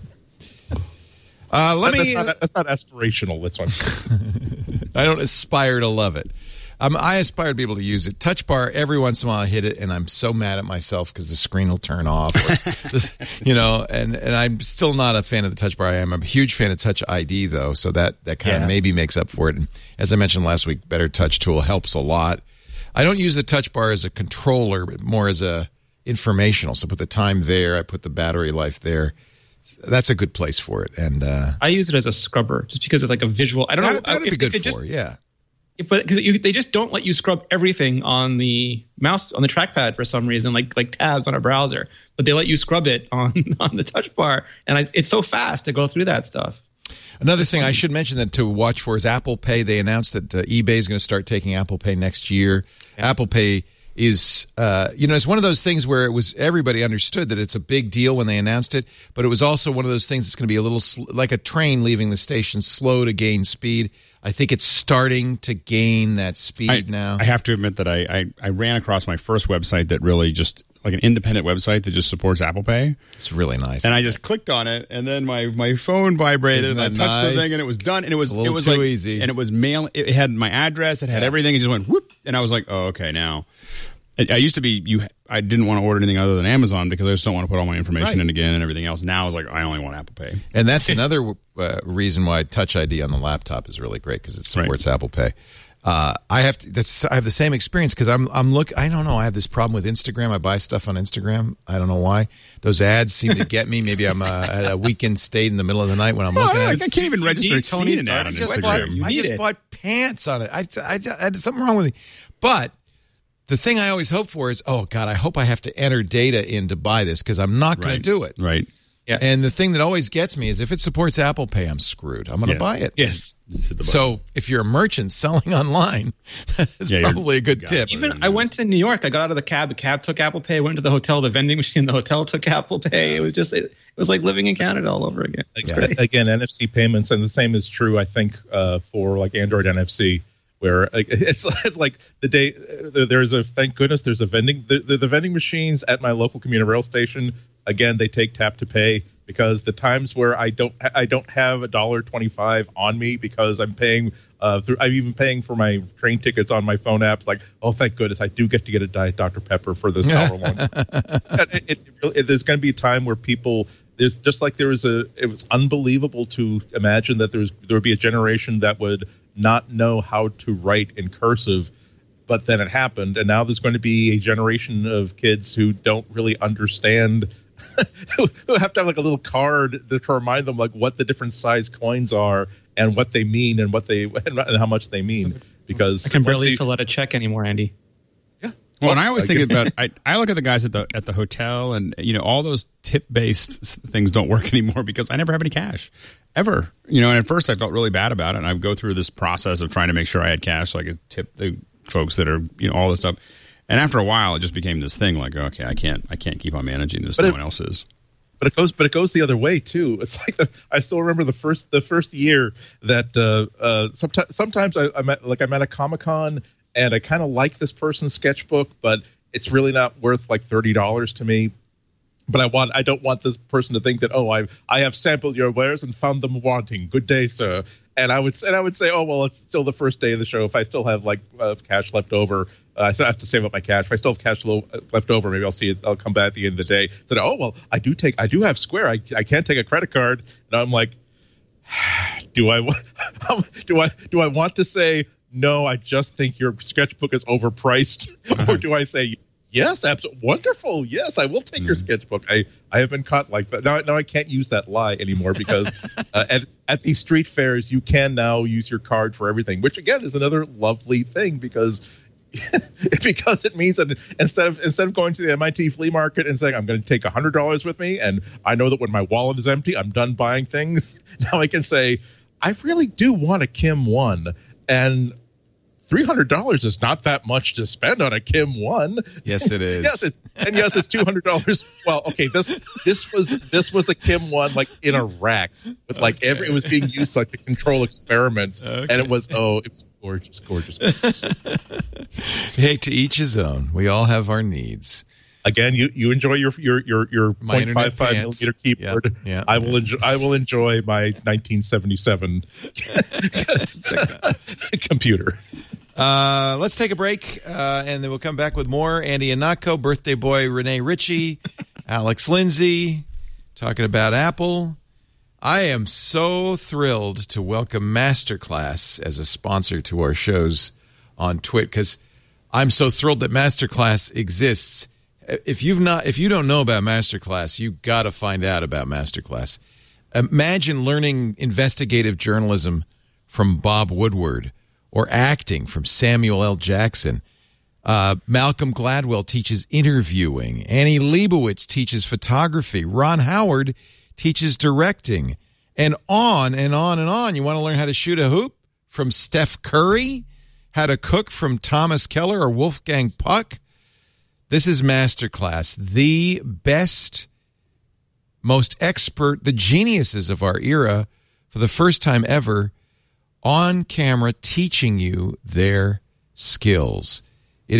Uh, let That- me. that's, not, that's not aspirational. That's what I'm saying. I don't aspire to love it. Um, I aspire to be able to use it. Touch bar, every once in a while I hit it, and I'm so mad at myself because the screen will turn off. Or, you know, and, and I'm still not a fan of the touch bar. I am a huge fan of Touch I D, though, so that, that kind of Yeah. maybe makes up for it. And as I mentioned last week, Better Touch Tool helps a lot. I don't use the touch bar as a controller, but more as a informational. So I put the time there. I put the battery life there. That's a good place for it. And uh, I use it as a scrubber just because it's like a visual. I don't know. that, that'd if be they good could for, just- yeah. But because they just don't let you scrub everything on the mouse on the trackpad for some reason, like like tabs on a browser. But they let you scrub it on on the touch bar, and I, it's so fast to go through that stuff. Another thing I should mention that to watch for is Apple Pay. They announced that uh, eBay is going to start taking Apple Pay next year. Yeah. Apple Pay is, uh, you know, it's one of those things where it was everybody understood that it's a big deal when they announced it, but it was also one of those things that's going to be a little sl- like a train leaving the station, slow to gain speed. I think it's starting to gain that speed I, now. I have to admit that I, I, I ran across my first website that really just like an independent website that just supports Apple Pay. It's really nice. And I just clicked on it, and then my, my phone vibrated, Isn't and I that touched nice? the thing, and it was done. And it was It's a little it was too like easy. and it was mail. It had my address. It had Yeah. everything. It just went whoop, and I was like, oh, okay, now. I, I used to be you. I didn't want to order anything other than Amazon because I just don't want to put all my information Right. in again and everything else. Now it's like I only want Apple Pay. And that's another uh, reason why Touch I D on the laptop is really great because it supports Right. Apple Pay. Uh, I have to, that's I have the same experience because I'm I'm look I don't know I have this problem with Instagram. I buy stuff on Instagram. I don't know why those ads seem to get me. Maybe I'm uh, at a weekend stay in the middle of the night when I'm looking I, at I it. can't even register need Tony Tony's an ad on I just Instagram. bought, You I need just it. bought pants on it. I, I, I had something wrong with me, but. The thing I always hope for is, oh, God, I hope I have to enter data in to buy this because I'm not going Right. to do it. Right. Yeah. And the thing that always gets me is if it supports Apple Pay, I'm screwed. I'm going to Yeah. buy it. Yes. So if you're a merchant selling online, that's Yeah, you're- probably a good got it. tip. Even I went to New York. I got out of the cab. The cab took Apple Pay. Went to the hotel. The vending machine. The hotel took Apple Pay. It was just. It, it was like living in Canada all over again. It's Yeah. great. Again, N F C payments, and the same is true, I think, uh, for like Android N F C, where like, it's it's like the day uh, there's a thank goodness there's a vending the, the, the vending machines at my local commuter rail station. Again, they take tap to pay because the times where I don't I don't have a dollar twenty five on me because I'm paying. Uh, through, I'm even paying for my train tickets on my phone apps. Like, oh, thank goodness, I do get to get a Diet Doctor Pepper for this hour long. it, it, it, it, there's going to be a time where people. There's just like there was a. It was unbelievable to imagine that there's there would be a generation that would not know how to write in cursive, but then it happened, and now there's going to be a generation of kids who don't really understand. Who have to have like a little card that to remind them like what the different size coins are and what they mean and what they and how much they mean. Because I can barely once you- fill out a check anymore, Andy. Well, and I always think Like- about I, I look at the guys at the at the hotel, and you know all those tip based things don't work anymore because I never have any cash ever. You know, and at first I felt really bad about it, and I would go through this process of trying to make sure I had cash, so I could tip the folks that are you know all this stuff. And after a while, it just became this thing like, okay, I can't I can't keep on managing this. But No it- one else is. But it goes, but it goes the other way too. It's like the, I still remember the first the first year that uh, uh, sometimes sometimes I, I'm at, like I'm at a Comic-Con and I kind of like this person's sketchbook, but it's really not worth like thirty dollars to me. But I want I don't want this person to think that oh I I have sampled your wares and found them wanting. Good day, sir. And I would and I would say oh well it's still the first day of the show. If I still have like uh, cash left over. Uh, I still have to save up my cash. If I still have cash lo- left over, maybe I'll see it. I'll come back at the end of the day. So, oh well, I do take. I do have Square. I I can't take a credit card. And I'm like, do I? wa- Do I? Do I want to say no? I just think your sketchbook is overpriced, or do I say yes? Absolutely wonderful. Yes, I will take your sketchbook. I I have been caught like that. Now now I can't use that lie anymore because uh, at at these street fairs you can now use your card for everything, which again is another lovely thing because. because it means that instead of instead of going to the M I T flea market and saying I'm going to take one hundred dollars with me and I know that when my wallet is empty I'm done buying things, now I can say I really do want a Kim one and three hundred dollars is not that much to spend on a Kim one. Yes, it is. yes, it's and yes, it's two hundred dollars. Well, okay, this this was this was a Kim one like in a rack with like every it was being used like to control experiments, and it was oh, it was gorgeous, gorgeous. gorgeous. Hey, to each his own. We all have our needs. Again, you, you enjoy your your your your My point internet five five pants. millimeter keyboard. Yeah, yeah, I will yeah. enjoy I will enjoy my nineteen seventy-seven computer. Uh, let's take a break, uh, and then we'll come back with more. Andy Ihnatko, birthday boy Renee Ritchie, Alex Lindsay, talking about Apple. I am so thrilled to welcome Masterclass as a sponsor to our shows on Twit because I'm so thrilled that Masterclass exists. If you've not, if you don't know about Masterclass, you got to find out about Masterclass. Imagine learning investigative journalism from Bob Woodward. Or acting from Samuel L. Jackson. Uh, Malcolm Gladwell teaches interviewing. Annie Leibovitz teaches photography. Ron Howard teaches directing. And on and on and on. You want to learn how to shoot a hoop from Steph Curry? How to cook from Thomas Keller or Wolfgang Puck? This is Masterclass, the best, most expert, the geniuses of our era for the first time ever on camera teaching you their skills. It is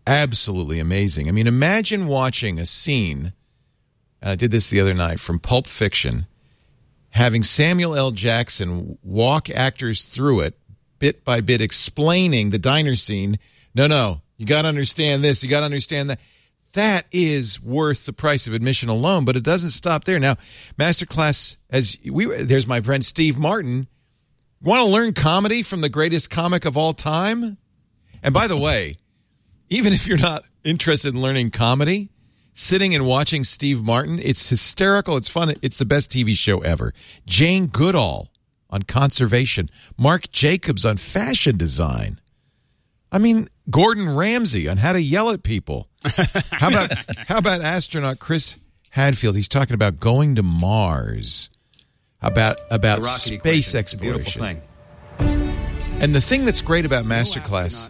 absolutely amazing. I mean, imagine watching a scene, and I did this the other night, from Pulp Fiction, having Samuel L. Jackson walk actors through it, bit by bit, explaining the diner scene. No, no, you got to understand this, you got to understand that. That is worth the price of admission alone, but it doesn't stop there. Now, Masterclass, as we, there's my friend Steve Martin. Want to learn comedy from the greatest comic of all time? And by the way, even if you're not interested in learning comedy, sitting and watching Steve Martin, it's hysterical, it's fun, it's the best T V show ever. Jane Goodall on conservation. Mark Jacobs on fashion design. I mean, Gordon Ramsay on how to yell at people. How about how about astronaut Chris Hadfield? He's talking about going to Mars. How about about space exploration. And the thing that's great about Masterclass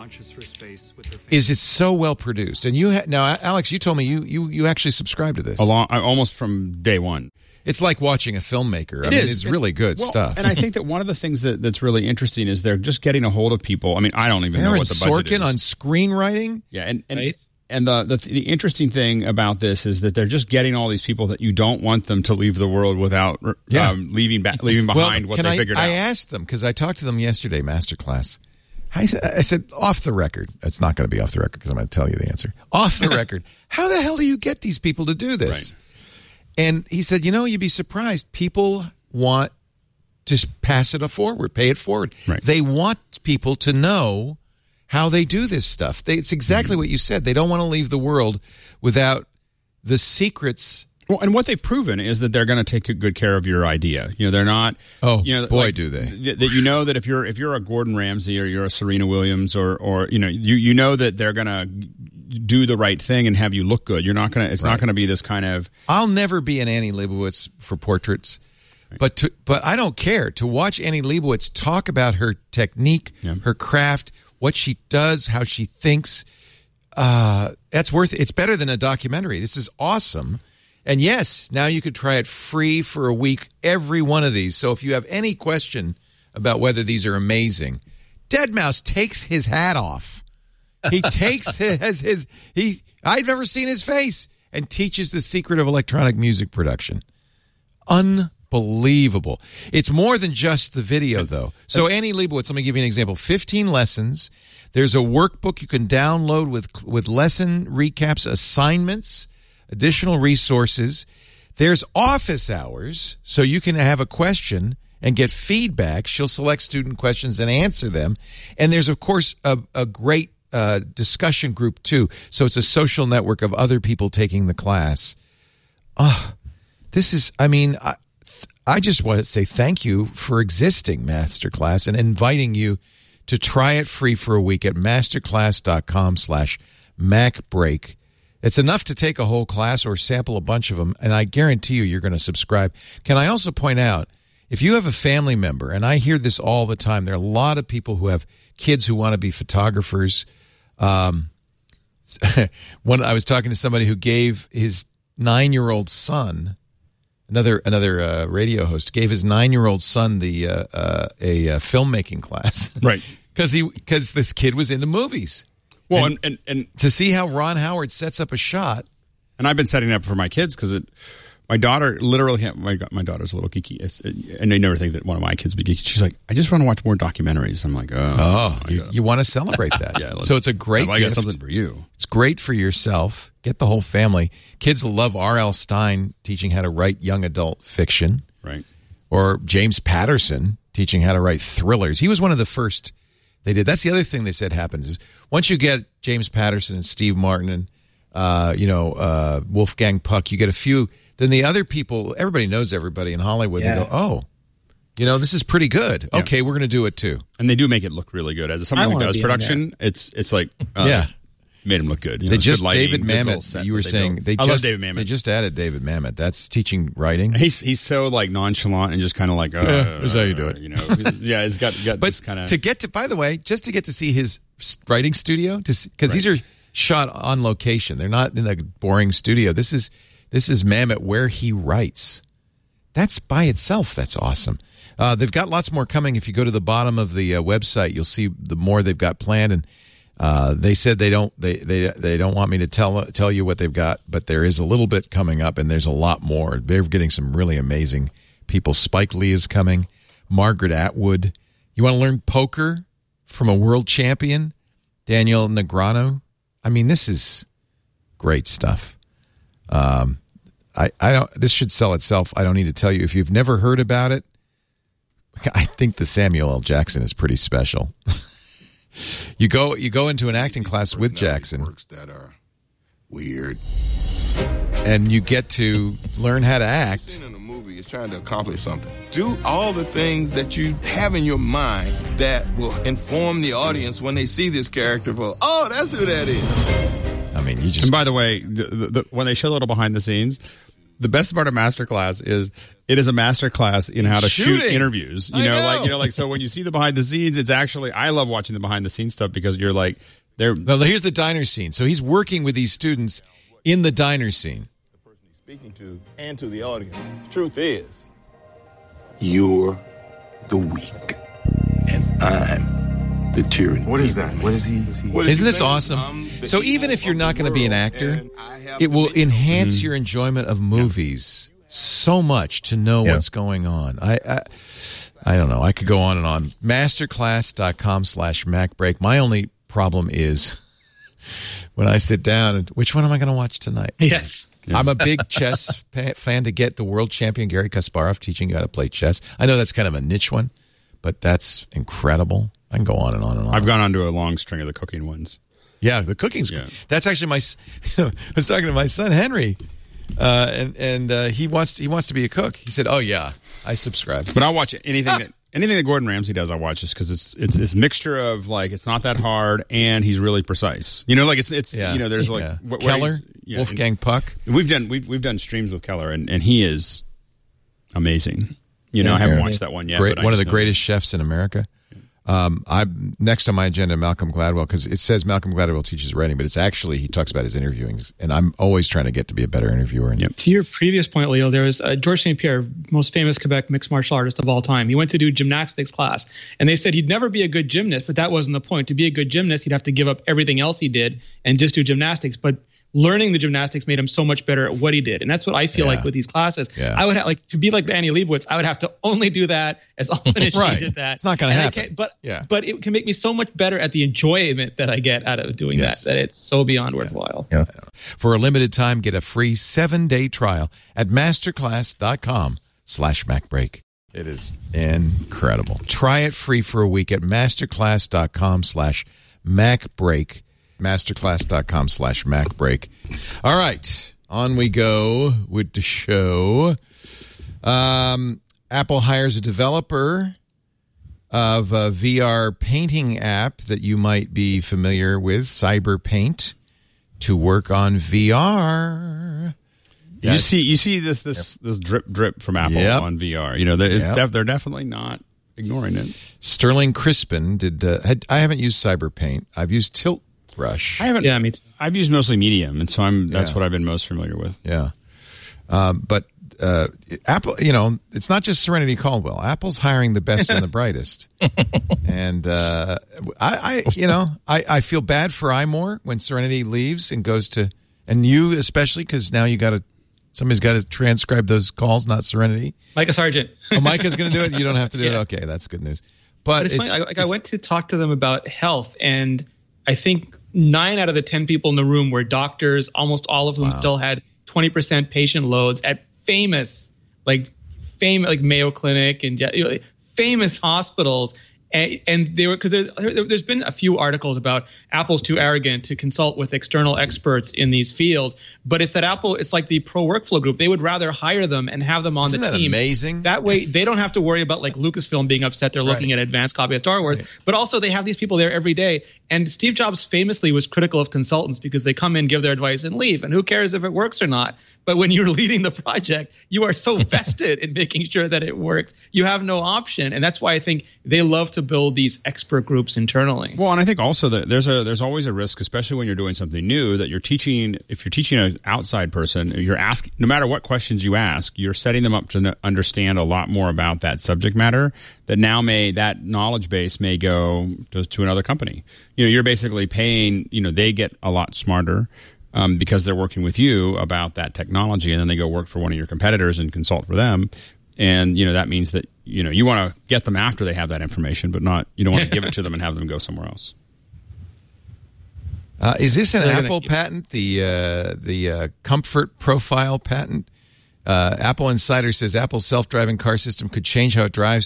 is it's so well produced. And you ha- now, Alex, you told me you you you actually subscribe to this. Along, almost from day one. It's like watching a filmmaker. I it mean, is. it's really good well, stuff. And I think that one of the things that, that's really interesting is they're just getting a hold of people. I mean, I don't even Aaron know what the budget Sorkin is. on screenwriting? Yeah, and and, Right. and the, the the interesting thing about this is that they're just getting all these people that you don't want them to leave the world without Yeah. um, leaving back, leaving behind well, what can they I, figured I out. asked them, because I talked to them yesterday, Masterclass. I said, I said, off the record. It's not going to be off the record because I'm going to tell you the answer. Off the record. How the hell do you get these people to do this? Right. And he said, you know, you'd be surprised. People want to pass it forward, pay it forward. Right. They want people to know how they do this stuff. They, it's exactly mm-hmm. what you said. They don't want to leave the world without the secrets. Well, and what they've proven is that they're going to take good care of your idea. You know, they're not. Oh, you know, boy, like, do they! That you know that if you're if you're a Gordon Ramsay or you're a Serena Williams or or you know you you know that they're going to do the right thing and have you look good. You're not going to. It's Right. not going to be this kind of. I'll never be an Annie Leibovitz for portraits, right. but to, but I don't care to watch Annie Leibovitz talk about her technique, Yeah. her craft, what she does, how she thinks. Uh, that's worth. It's better than a documentary. This is awesome. And yes, now you could try it free for a week, every one of these. So if you have any question about whether these are amazing, Deadmau5 takes his hat off. He takes his, his he I've never seen his face, and teaches the secret of electronic music production. Unbelievable. It's more than just the video, though. So Annie Leibovitz, let me give you an example. fifteen lessons. There's a workbook you can download with with lesson recaps, assignments, additional resources. There's office hours, so you can have a question and get feedback. She'll select student questions and answer them. And there's, of course, a, a great uh, discussion group, too. So it's a social network of other people taking the class. Oh, this is, I mean, I, I just want to say thank you for existing, Masterclass, and inviting you to try it free for a week at masterclass.com slash MacBreak. It's enough to take a whole class or sample a bunch of them, and I guarantee you you're going to subscribe. Can I also point out, if you have a family member, and I hear this all the time, there are a lot of people who have kids who want to be photographers. Um, when I was talking to somebody who gave his nine-year-old son, another another uh, radio host, gave his nine-year-old son the uh, uh, a uh, filmmaking class, Right. Because he because this kid was into movies. Well, and, and, and, and to see how Ron Howard sets up a shot. And I've been setting it up for my kids because it. My daughter literally, my my daughter's a little geeky, and I never think that one of my kids would be geeky. She's like, I just want to watch more documentaries. I'm like, oh, Oh, you, you want to celebrate that. yeah. So it's a great I got gift. something for you. It's great for yourself. Get the whole family. Kids will love R L. Stine teaching how to write young adult fiction. Right. Or James Patterson teaching how to write thrillers. He was one of the first they did. That's the other thing they said happens is once you get James Patterson and Steve Martin and uh, you know uh, Wolfgang Puck, you get a few. Then the other people, everybody knows everybody in Hollywood. Yeah. They go, oh, you know, this is pretty good. Yeah. Okay, we're going to do it too. And they do make it look really good. As someone I who wanna does be in production, it's it's like uh, Yeah. made them look good. You know, They it's just good lighting, David good little Mamet. set You were that saying do. they I just love David Mamet. they just added David Mamet. That's teaching writing. He's he's so like nonchalant and just kind of like, uh, Yeah, that's how you do it. You know, yeah, he's got got But this kind of. to get to, by the way, just to get to see his s- writing studio, because these are shot on location. They're not in a boring studio. This is this is Mamet where he writes. That's by itself. That's awesome. Uh, they've got lots more coming. If you go to the bottom of the uh, website, you'll see the more they've got planned. And Uh, they said they don't they, they they don't want me to tell tell you what they've got, but there is a little bit coming up, and there's a lot more. They're getting some really amazing people. Spike Lee is coming. Margaret Atwood. You want to learn poker from a world champion, Daniel Negreanu? I mean, this is great stuff. Um, I I don't. This should sell itself. I don't need to tell you if you've never heard about it. I think the Samuel L. Jackson is pretty special. You go you go into an acting class with Jackson. Works that are weird. And you get to learn how to act. The scene in the movie is trying to accomplish something. Do all the things that you have in your mind that will inform the audience when they see this character. For, oh, that's who that is. I mean, you just. And by the way, the, the, the, when they show a little behind the scenes, the best part of Masterclass is it is a masterclass in how to Shooting. shoot interviews. You I know, know. like you know, like so when you see the behind the scenes, it's actually I love watching the behind the scenes stuff because you're like they're. Well, here's the diner scene. So he's working with these students in the diner scene. The person he's speaking to and to the audience. Truth is, you're the weak, and I'm the tyranny. What is that? What is he? What is Isn't he this saying? awesome? I'm the So even evil if you're of not the going to be an world, actor, and I have it will to be- enhance your enjoyment of movies so much to know Yeah. what's going on. I, I I don't know. I could go on and on. Masterclass.com slash MacBreak. My only problem is when I sit down, and which one am I going to watch tonight? Yes. I'm a big chess pa- fan to get the world champion Garry Kasparov teaching you how to play chess. I know that's kind of a niche one, but that's incredible. I can go on and on and on. I've gone on to a long string of the cooking ones. Yeah, the cooking's Yeah. That's actually my. I was talking to my son Henry, uh, and and uh, he wants he wants to be a cook. He said, "Oh yeah, I subscribe." But I watch anything that anything that Gordon Ramsay does. I watch just because it's it's this mixture of like it's not that hard and he's really precise. You know, like it's it's Yeah, you know there's like yeah. wh- where Keller, he's- yeah, Wolfgang Puck. and we've done we've we've done streams with Keller and, and he is amazing. You know, I haven't watched that one yet. Great, but I one of the just know- greatest chefs in America. Um, I'm next on my agenda, Malcolm Gladwell, because it says Malcolm Gladwell teaches writing, but it's actually he talks about his interviewing, and I'm always trying to get to be a better interviewer. And Yep. To your previous point, Leo, there was uh, Georges Saint Pierre, most famous Quebec mixed martial artist of all time. He went to do gymnastics class, and they said he'd never be a good gymnast, but that wasn't the point. To be a good gymnast, he'd have to give up everything else he did and just do gymnastics. But learning the gymnastics made him so much better at what he did, and that's what I feel Yeah. like with these classes. Yeah. I would have like to be like Annie Leibovitz. I would have to only do that as often as Right. she did that. It's not gonna And I happen. can't- But Yeah. but it can make me so much better at the enjoyment that I get out of doing Yes. that. That it's so beyond worthwhile. Yeah. For a limited time, get a free seven-day trial at masterclass.com slash MacBreak. It is incredible. Try it free for a week at masterclass.com slash MacBreak. Masterclass.com slash MacBreak. All right, on we go with the show. Um, Apple hires a developer of a V R painting app that you might be familiar with, CyberPaint, to work on V R. You Yes. see, you see this this this drip drip from Apple Yep. on V R. You know, it's Yep. def- they're definitely not ignoring it. Sterling Crispin did. Uh, had, I haven't used CyberPaint. I've used Tilt Brush. I haven't. Yeah, me too. I've used mostly Medium, and so I'm. That's Yeah. what I've been most familiar with. Yeah. Um, but uh, Apple, you know, it's not just Serenity Caldwell. Apple's hiring the best and the brightest. And uh, I, I, you know, I, I feel bad for iMore when Serenity leaves and goes to, and you especially, because now you got to, somebody's got to transcribe those calls, not Serenity. Micah Sargent. Oh, Micah's going to do it. You don't have to do it. Yeah. Okay, that's good news. But, But it's, it's, funny. I, like I it's- went to talk to them about health, and I think nine out of the ten people in the room were doctors. Almost all of them Wow. still had twenty percent patient loads at famous, like famous, like Mayo Clinic and you know, famous hospitals. And, and they were because there, there, there's been a few articles about Apple's too arrogant to consult with external experts in these fields, but it's that Apple, it's like the pro workflow group. They would rather hire them and have them on Isn't the that team. amazing? That way, they don't have to worry about like Lucasfilm being upset they're looking Right. at advanced copy of Star Wars. Right. But also, they have these people there every day. And Steve Jobs famously was critical of consultants because they come in, give their advice, and leave. And who cares if it works or not? But when you're leading the project, you are so vested in making sure that it works. You have no option. And that's why I think they love to to build these expert groups internally. Well, and I think also that there's a there's always a risk, especially when you're doing something new, that you're teaching. If you're teaching an outside person, you're asking, no matter what questions you ask, you're setting them up to n- understand a lot more about that subject matter. That now may that knowledge base may go to, to another company. You know, you're basically paying. You know, they get a lot smarter. Um, because they're working with you about that technology, and then they go work for one of your competitors and consult for them. And, you know, that means that, you know, you want to get them after they have that information, but not, you don't want to give it to them and have them go somewhere else. Uh, is this an They're Apple gonna- patent, the uh, the uh, comfort profile patent? Uh, Apple Insider says Apple's self-driving car system could change how it drives,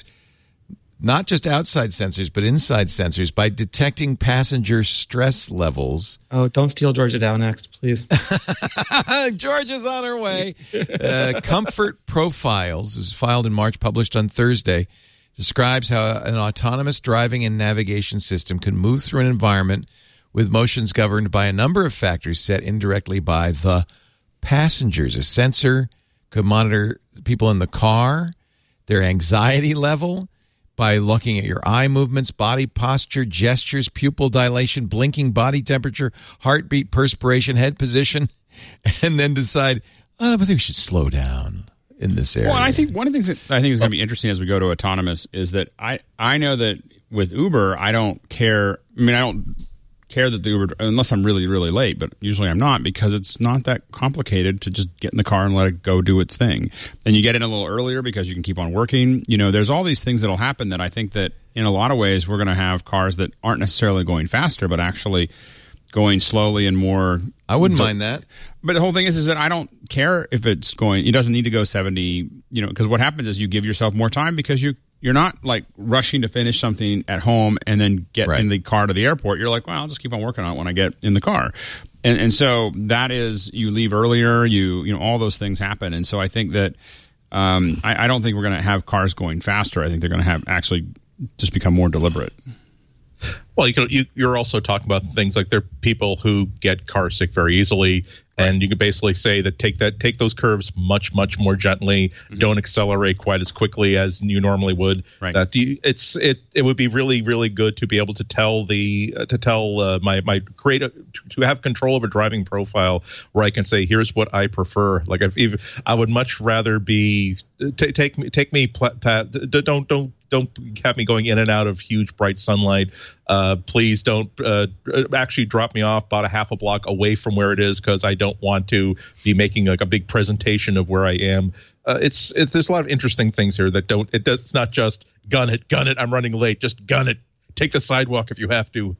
not just outside sensors, but inside sensors by detecting passenger stress levels. Oh, don't steal Georgia Dow next, please. Georgia's on her way. Uh, Comfort Profiles is filed in March, published on Thursday, describes how an autonomous driving and navigation system can move through an environment with motions governed by a number of factors set indirectly by the passengers. A sensor could monitor people in the car, their anxiety level, by looking at your eye movements, body posture, gestures, pupil dilation, blinking body temperature, heartbeat, perspiration, head position, and then decide, oh, I think we should slow down in this area. Well, I think one of the things that I think is going to be interesting as we go to autonomous is that I, I know that with Uber, I don't care. I mean, I don't care that the Uber, unless I'm really, really late, but usually I'm not, because it's not that complicated to just get in the car and let it go do its thing. And you get in a little earlier because you can keep on working. You know, there's all these things that'll happen that I think that in a lot of ways we're going to have cars that aren't necessarily going faster, but actually going slowly and more. I wouldn't mind that. But the whole thing is, is that I don't care if it's going, it doesn't need to go seventy, you know, because what happens is you give yourself more time because you, you're not like rushing to finish something at home and then get Right. in the car to the airport. You're like, well, I'll just keep on working on it when I get in the car. And and so that is, you leave earlier, you, you know, all those things happen. And so I think that, um, I, I don't think we're going to have cars going faster. I think they're going to have actually just become more deliberate. Well, you can, you, you're also talking about things like there are people who get car sick very easily, and you can basically say that take that take those curves much much more gently. Mm-hmm. Don't accelerate quite as quickly as you normally would. Right. That you, it's it it would be really really good to be able to tell the uh, to tell uh, my my create a, to, to have control of a driving profile where I can say here's what I prefer. Like if, if I would much rather be t- take me take me pl- ta- don't don't. Don't have me going in and out of huge bright sunlight. Uh, please don't uh, actually drop me off about a half a block away from where it is, because I don't want to be making like a big presentation of where I am. Uh, it's, it's there's a lot of interesting things here that don't. It does. It's not just gun it, gun it. I'm running late. Just gun it. Take the sidewalk if you have to.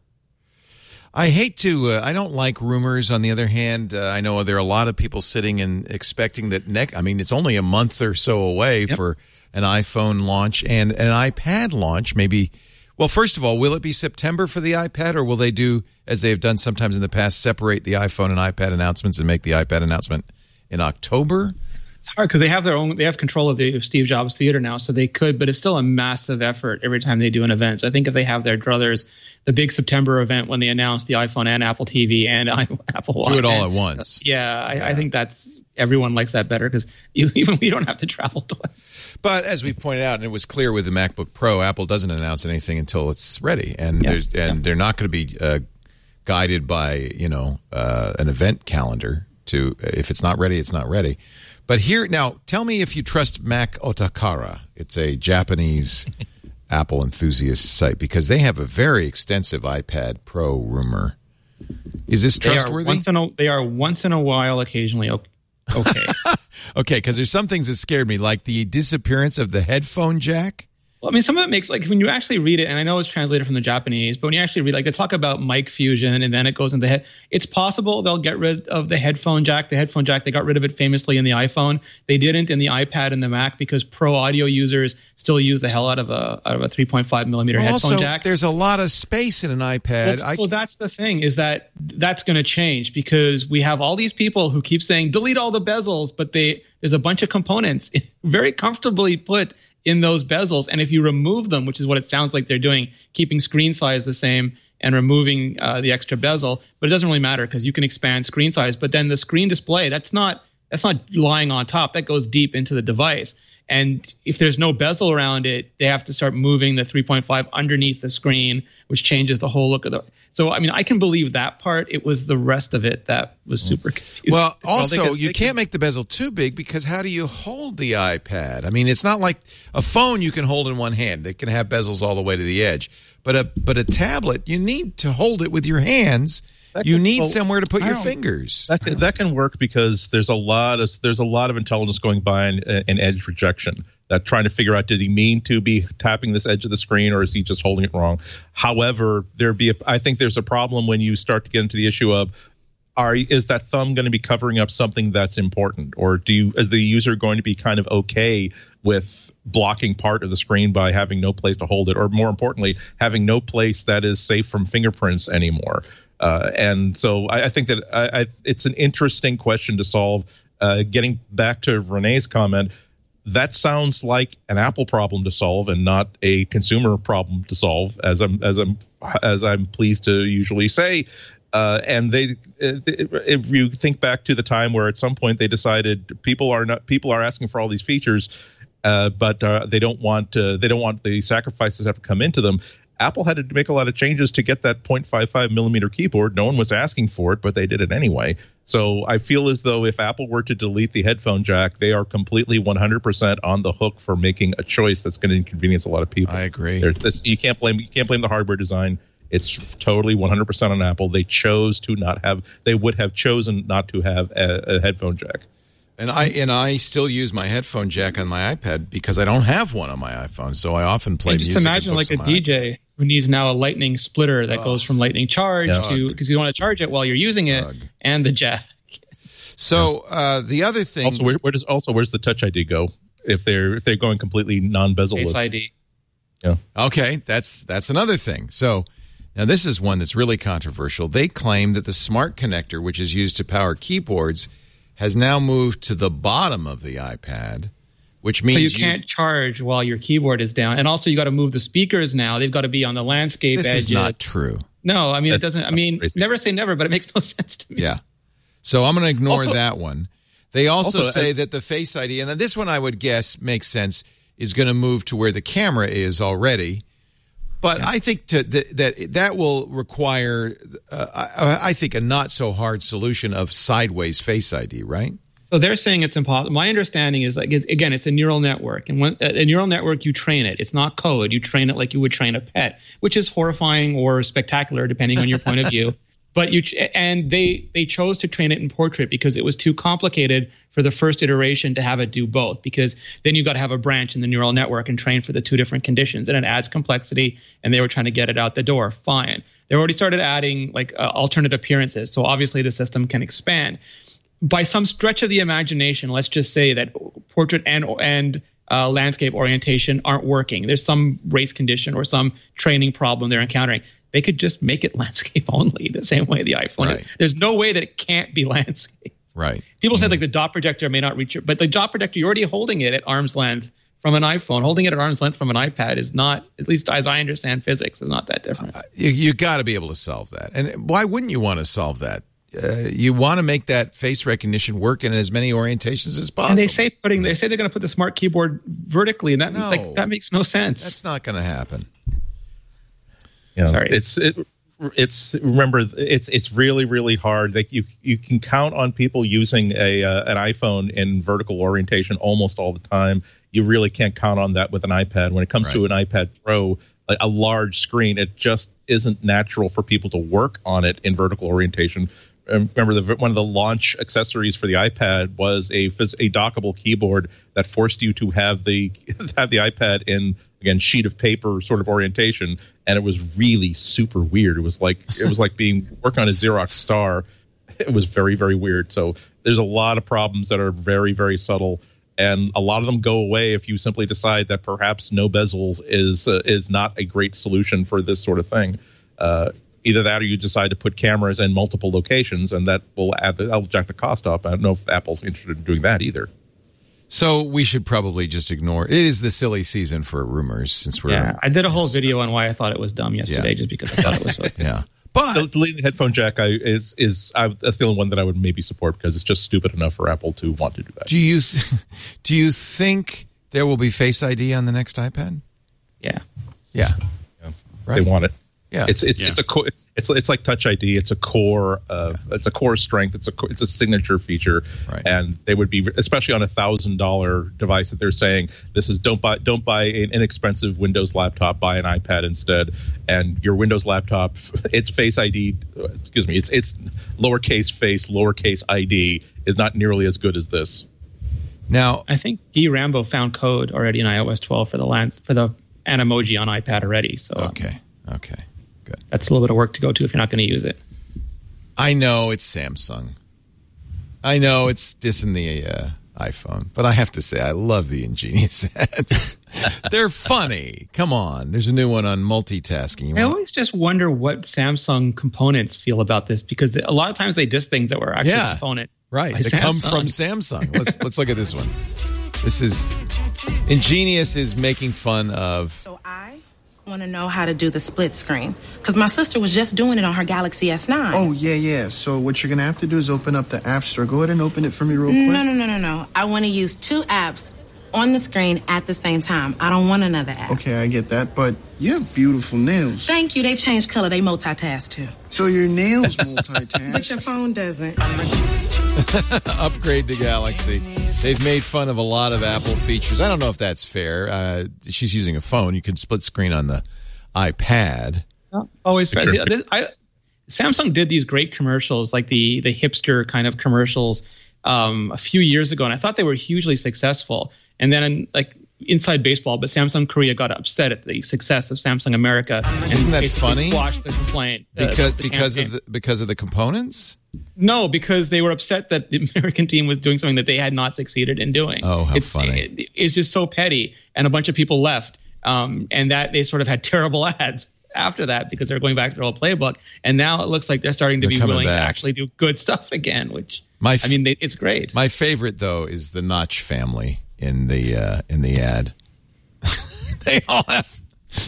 I hate to, uh, I don't like rumors. On the other hand, uh, I know there are a lot of people sitting and expecting that next, I mean, it's only a month or so away Yep. for an iPhone launch and an iPad launch. Maybe, well, first of all, will it be September for the iPad, or will they do, as they've done sometimes in the past, separate the iPhone and iPad announcements and make the iPad announcement in October? It's hard because they have their own, they have control of the of Steve Jobs Theater now, so they could, but it's still a massive effort every time they do an event. So I think if they have their druthers, the big September event when they announce the iPhone and Apple T V and Apple Watch, Do it all and, at once. Yeah, I, Yeah. I think that's, everyone likes that better because even we don't have to travel twice. But as we've pointed out, and it was clear with the MacBook Pro, Apple doesn't announce anything until it's ready, and Yeah. there's, and Yeah. they're not going to be uh, guided by you know uh, an event calendar. To if it's not ready, it's not ready. But here now, tell me if you trust Mac Otakara. It's a Japanese Apple enthusiast site, because they have a very extensive iPad Pro rumor. Is this They are trustworthy? once in a, they are once in a while, occasionally okay. okay. Okay, because there's some things that scared me, like the disappearance of the headphone jack. Well, I mean, some of it makes, like, when you actually read it, and I know it's translated from the Japanese, but when you actually read, like, they talk about mic fusion, and then it goes into head. It's possible they'll get rid of the headphone jack. The headphone jack, they got rid of it famously in the iPhone. They didn't in the iPad and the Mac, because pro audio users still use the hell out of a out of a three point five millimeter Well, headphone also, jack. there's a lot of space in an iPad. Well, I, well, that's the thing, is that that's going to change, because we have all these people who keep saying delete all the bezels, but they there's a bunch of components very comfortably put in those bezels, and if you remove them, which is what it sounds like they're doing, keeping screen size the same and removing uh, the extra bezel, but it doesn't really matter because you can expand screen size. But then the screen display, that's not that's not lying on top. That goes deep into the device. And if there's no bezel around it, they have to start moving the three point five underneath the screen, which changes the whole look of the. So, I mean, I can believe that part. It was the rest of it that was super confusing. Well, also, well, can, you can't can, make the bezel too big because how do you hold the iPad? I mean, it's not like a phone you can hold in one hand. It can have bezels all the way to the edge. But a but a tablet, you need to hold it with your hands. That you can, need well, somewhere to put I your don't- fingers. That can, that can work because there's a lot of there's a lot of intelligence going by in, in edge rejection. That trying to figure out, did he mean to be tapping this edge of the screen or is he just holding it wrong? However, there be a, I think there's a problem when you start to get into the issue of, are is that thumb going to be covering up something that's important, or do you, is the user going to be kind of okay with blocking part of the screen by having no place to hold it, or more importantly, having no place that is safe from fingerprints anymore? Uh, and so I, I think that I, I, it's an interesting question to solve. Uh, getting back to Renee's comment, that sounds like an Apple problem to solve and not a consumer problem to solve, as I'm as I'm as I'm pleased to usually say. Uh, and they, if you think back to the time where at some point they decided people are not people are asking for all these features, uh, but uh, they don't want uh, they don't want the sacrifices to have to come into them. Apple had to make a lot of changes to get that point five five millimeter keyboard. No one was asking for it, but they did it anyway. So I feel as though if Apple were to delete the headphone jack, they are completely one hundred percent on the hook for making a choice that's going to inconvenience a lot of people. I agree. There's this, you can't blame you can't blame the hardware design. It's totally one hundred percent on Apple. They chose to not have. They would have chosen not to have a, a headphone jack. And I and I still use my headphone jack on my iPad because I don't have one on my iPhone, so I often play And just music. imagine and like books a on my D J who needs now a lightning splitter that Ugh. goes from lightning charge Yeah. to, because you want to charge it while you're using it, Ugh. and the jack. So uh, the other thing, Also, where, where does also where's the Touch I D go if they're if they're going completely non-bezel-less? Face I D. okay, that's that's another thing. So now this is one that's really controversial. They claim that the smart connector, which is used to power keyboards, has now moved to the bottom of the iPad, which So means you can't charge while your keyboard is down, and also you got to move the speakers now. They've got to be on the landscape This edge. is not true. No, I mean it That's- doesn't. I that's mean, crazy. never say never, but it makes no sense to me. Yeah. So I'm going to ignore Also- that one. They also, Also, say I- that the Face I D, and this one I would guess makes sense, is going to move to where the camera is already. But I think to, that, that that will require, uh, I, I think, a not so hard solution of sideways Face I D, right? So they're saying it's impossible. My understanding is, like, it's, again, it's a neural network, and when a neural network, you train it. It's not code. You train it like you would train a pet, which is horrifying or spectacular depending on your point of view. But you and they they chose to train it in portrait because it was too complicated for the first iteration to have it do both, because then you got to have a branch in the neural network and train for the two different conditions, and it adds complexity, and they were trying to get it out the door. Fine. They already started adding like uh, alternate appearances, so obviously the system can expand. By some stretch of the imagination, let's just say that portrait and and uh, landscape orientation aren't working. There's some race condition or some training problem they're encountering. They could just make it landscape only, the same way the iPhone Right. is. There's no way that it can't be landscape. Right. People say like the dot projector may not reach your, but the dot projector, you're already holding it at arm's length from an iPhone. Holding it at arm's length from an iPad is not, at least as I understand physics, is not that different. You, you got to be able to solve that. And why wouldn't you want to solve that? Uh, you want to make that face recognition work in as many orientations as possible. And they say putting, they say they're going to put the smart keyboard vertically, and that No. like that makes no sense. That's not going to happen. Yeah, Sorry. it's it, it's remember it's it's really really hard. Like you you can count on people using a uh, an iPhone in vertical orientation almost all the time. You really can't count on that with an iPad. When it comes to an iPad Pro, a, a large screen, it just isn't natural for people to work on it in vertical orientation. Um, remember, the, one of the launch accessories for the iPad was a phys- a dockable keyboard that forced you to have the have the iPad in, again, sheet of paper sort of orientation, and it was really super weird. It was like it was like being working on a Xerox Star. It was very very weird. So there's a lot of problems that are very very subtle, and a lot of them go away if you simply decide that perhaps no bezels is uh, is not a great solution for this sort of thing. Uh, Either that, or you decide to put cameras in multiple locations, and that will add the, that'll jack the cost up. I don't know if Apple's interested in doing that either. So we should probably just ignore. It is the silly season for rumors, since we're yeah, I did a whole video on why I thought it was dumb yesterday, Yeah. just because I thought it was so. yeah. But The deleting the headphone jack I, is is I, that's the only one that I would maybe support because it's just stupid enough for Apple to want to do that. do you do you think there will be Face I D on the next iPad? Yeah. Yeah. Yeah. Right. They want it. Yeah. It's it's Yeah. it's a co- it's it's like Touch I D. It's a core. Uh, Yeah. It's a core strength. It's a co- it's a signature feature. Right. And they would be, especially on a thousand dollar device, that they're saying this is don't buy don't buy an inexpensive Windows laptop. Buy an iPad instead. And your Windows laptop, its Face I D, uh, excuse me, it's it's lowercase face, lowercase I D is not nearly as good as this. Now, I think Guy Rambo found code already in i O S twelve for the lens, for the Animoji on iPad already. So okay, okay, good. that's a little bit of work to go to if you're not going to use it. I know it's Samsung. I know it's dissing the uh, iPhone, but I have to say I love the Ingenious ads. They're funny. Come on, there's a new one on multitasking. You I want- always just wonder what Samsung components feel about this, because they, a lot of times they diss things that were actually Yeah. components. Right, by they come Samsung. from Samsung. Let's let's look at this one. This is Ingenious is making fun of. So I want to know how to do the split screen, because my sister was just doing it on her Galaxy S nine. Oh, yeah, yeah. So what you're going to have to do is open up the App Store. Go ahead and open it for me real quick. No, no, no, no, no. I want to use two apps on the screen at the same time. I don't want another app. Okay, I get that, but you have beautiful nails. Thank you. They change color. They multitask too. So your nails multitask. But your phone doesn't. Upgrade to Galaxy. They've made fun of a lot of Apple features. I don't know if that's fair. Uh, she's using a phone. You can split screen on the iPad. Well, it's always fair. Sure. This- I, Samsung did these great commercials, like the the hipster kind of commercials, um, a few years ago, and I thought they were hugely successful. And then, like inside baseball, but Samsung Korea got upset at the success of Samsung America, and Isn't that basically funny? squashed the complaint uh, Because the because of campaign. the because of the components? No, because they were upset that the American team was doing something that they had not succeeded in doing. Oh, how it's, funny. It, it's just so petty, and a bunch of people left, um, and that they sort of had terrible ads after that because they're going back to their old playbook, and now it looks like they're starting to They're be coming willing to back. actually do good stuff again. Which My f- I mean, they, it's great. My favorite though is the Notch family in the uh, in the ad. They all have.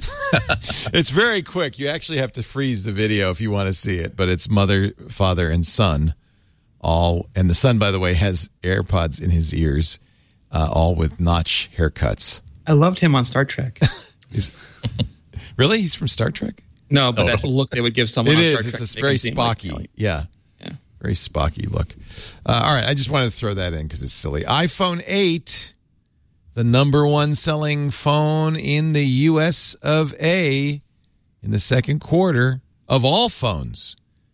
It's very quick. You actually have to freeze the video if you want to see it, but it's mother, father, and son, all, and the son, by the way, has AirPods in his ears, uh, all with Notch haircuts. I loved him on Star Trek. He's, really, he's from Star Trek. No, but No. that's a look they would give someone. It on is. Star It's Trek a to very make him seem like Spocky. Kelly. Yeah. Yeah. Very Spocky look. Uh, all right. I just wanted to throw that in because it's silly. iPhone eight, the number one selling phone in the U S of A in the second quarter of all phones.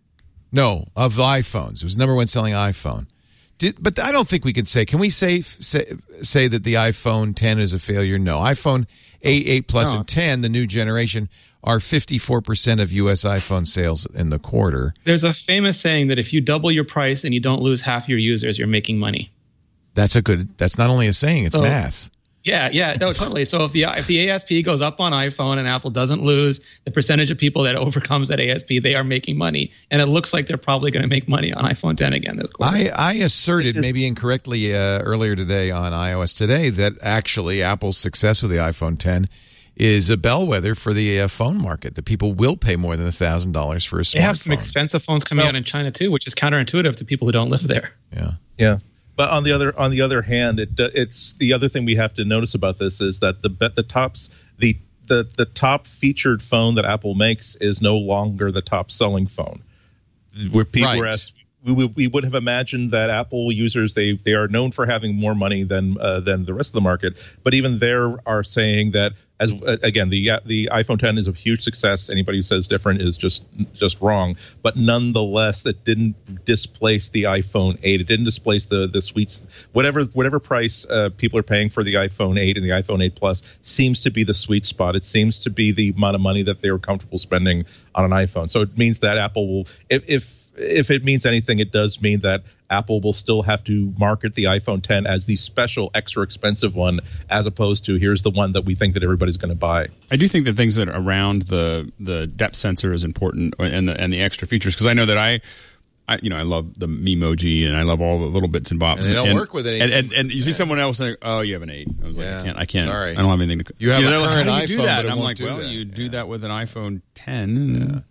No, of iPhones. It was number one selling iPhone. Did, but I don't think we could say, can we say, say say that the iPhone ten is a failure? No. iPhone eight, eight Plus, No. and ten, the new generation, are fifty-four percent of U S iPhone sales in the quarter. There's a famous saying that if you double your price and you don't lose half your users, you're making money. That's a good, that's not only a saying, it's So- math. Yeah, yeah, no, totally. So if the if the A S P goes up on iPhone and Apple doesn't lose the percentage of people that overcomes that A S P, they are making money, and it looks like they're probably going to make money on iPhone ten again this quarter. I, I asserted, maybe incorrectly uh, earlier today on iOS Today, that actually Apple's success with the iPhone ten is a bellwether for the uh, phone market, that people will pay more than one thousand dollars for a smartphone. They have some expensive phones coming Well- out in China too, which is counterintuitive to people who don't live there. Yeah. Yeah, but on the other on the other hand, it it's the other thing we have to notice about this is that the the tops the the the top featured phone that Apple makes is no longer the top selling phone. Where people Right. were asked, we, we we would have imagined that Apple users they they are known for having more money than uh, than the rest of the market, but even they are saying that as uh, again the uh, the iPhone ten is a huge success. Anybody who says different is just just wrong. But nonetheless, it didn't displace the iPhone eight. It didn't displace the the sweets. Whatever whatever price uh, people are paying for the iPhone eight and the iPhone eight Plus seems to be the sweet spot. It seems to be the amount of money that they are comfortable spending on an iPhone. So it means that Apple will, if if if it means anything, it does mean that Apple will still have to market the iPhone ten as the special, extra expensive one, as opposed to here's the one that we think that everybody's going to buy. I do think that things that are around the the depth sensor is important, and the and the extra features, because I know that I, I you know I love the Memoji and I love all the little bits and bobs. And they don't work with And, anything. and, and you see someone else saying, "Oh, you have an eight." I was like, Yeah. I can't. I can't. Sorry. I don't have anything to. You have know, a they're like, current "How do you do iPhone, that?" but it And I'm won't like, do well, that. you do Yeah. that with an iPhone ten.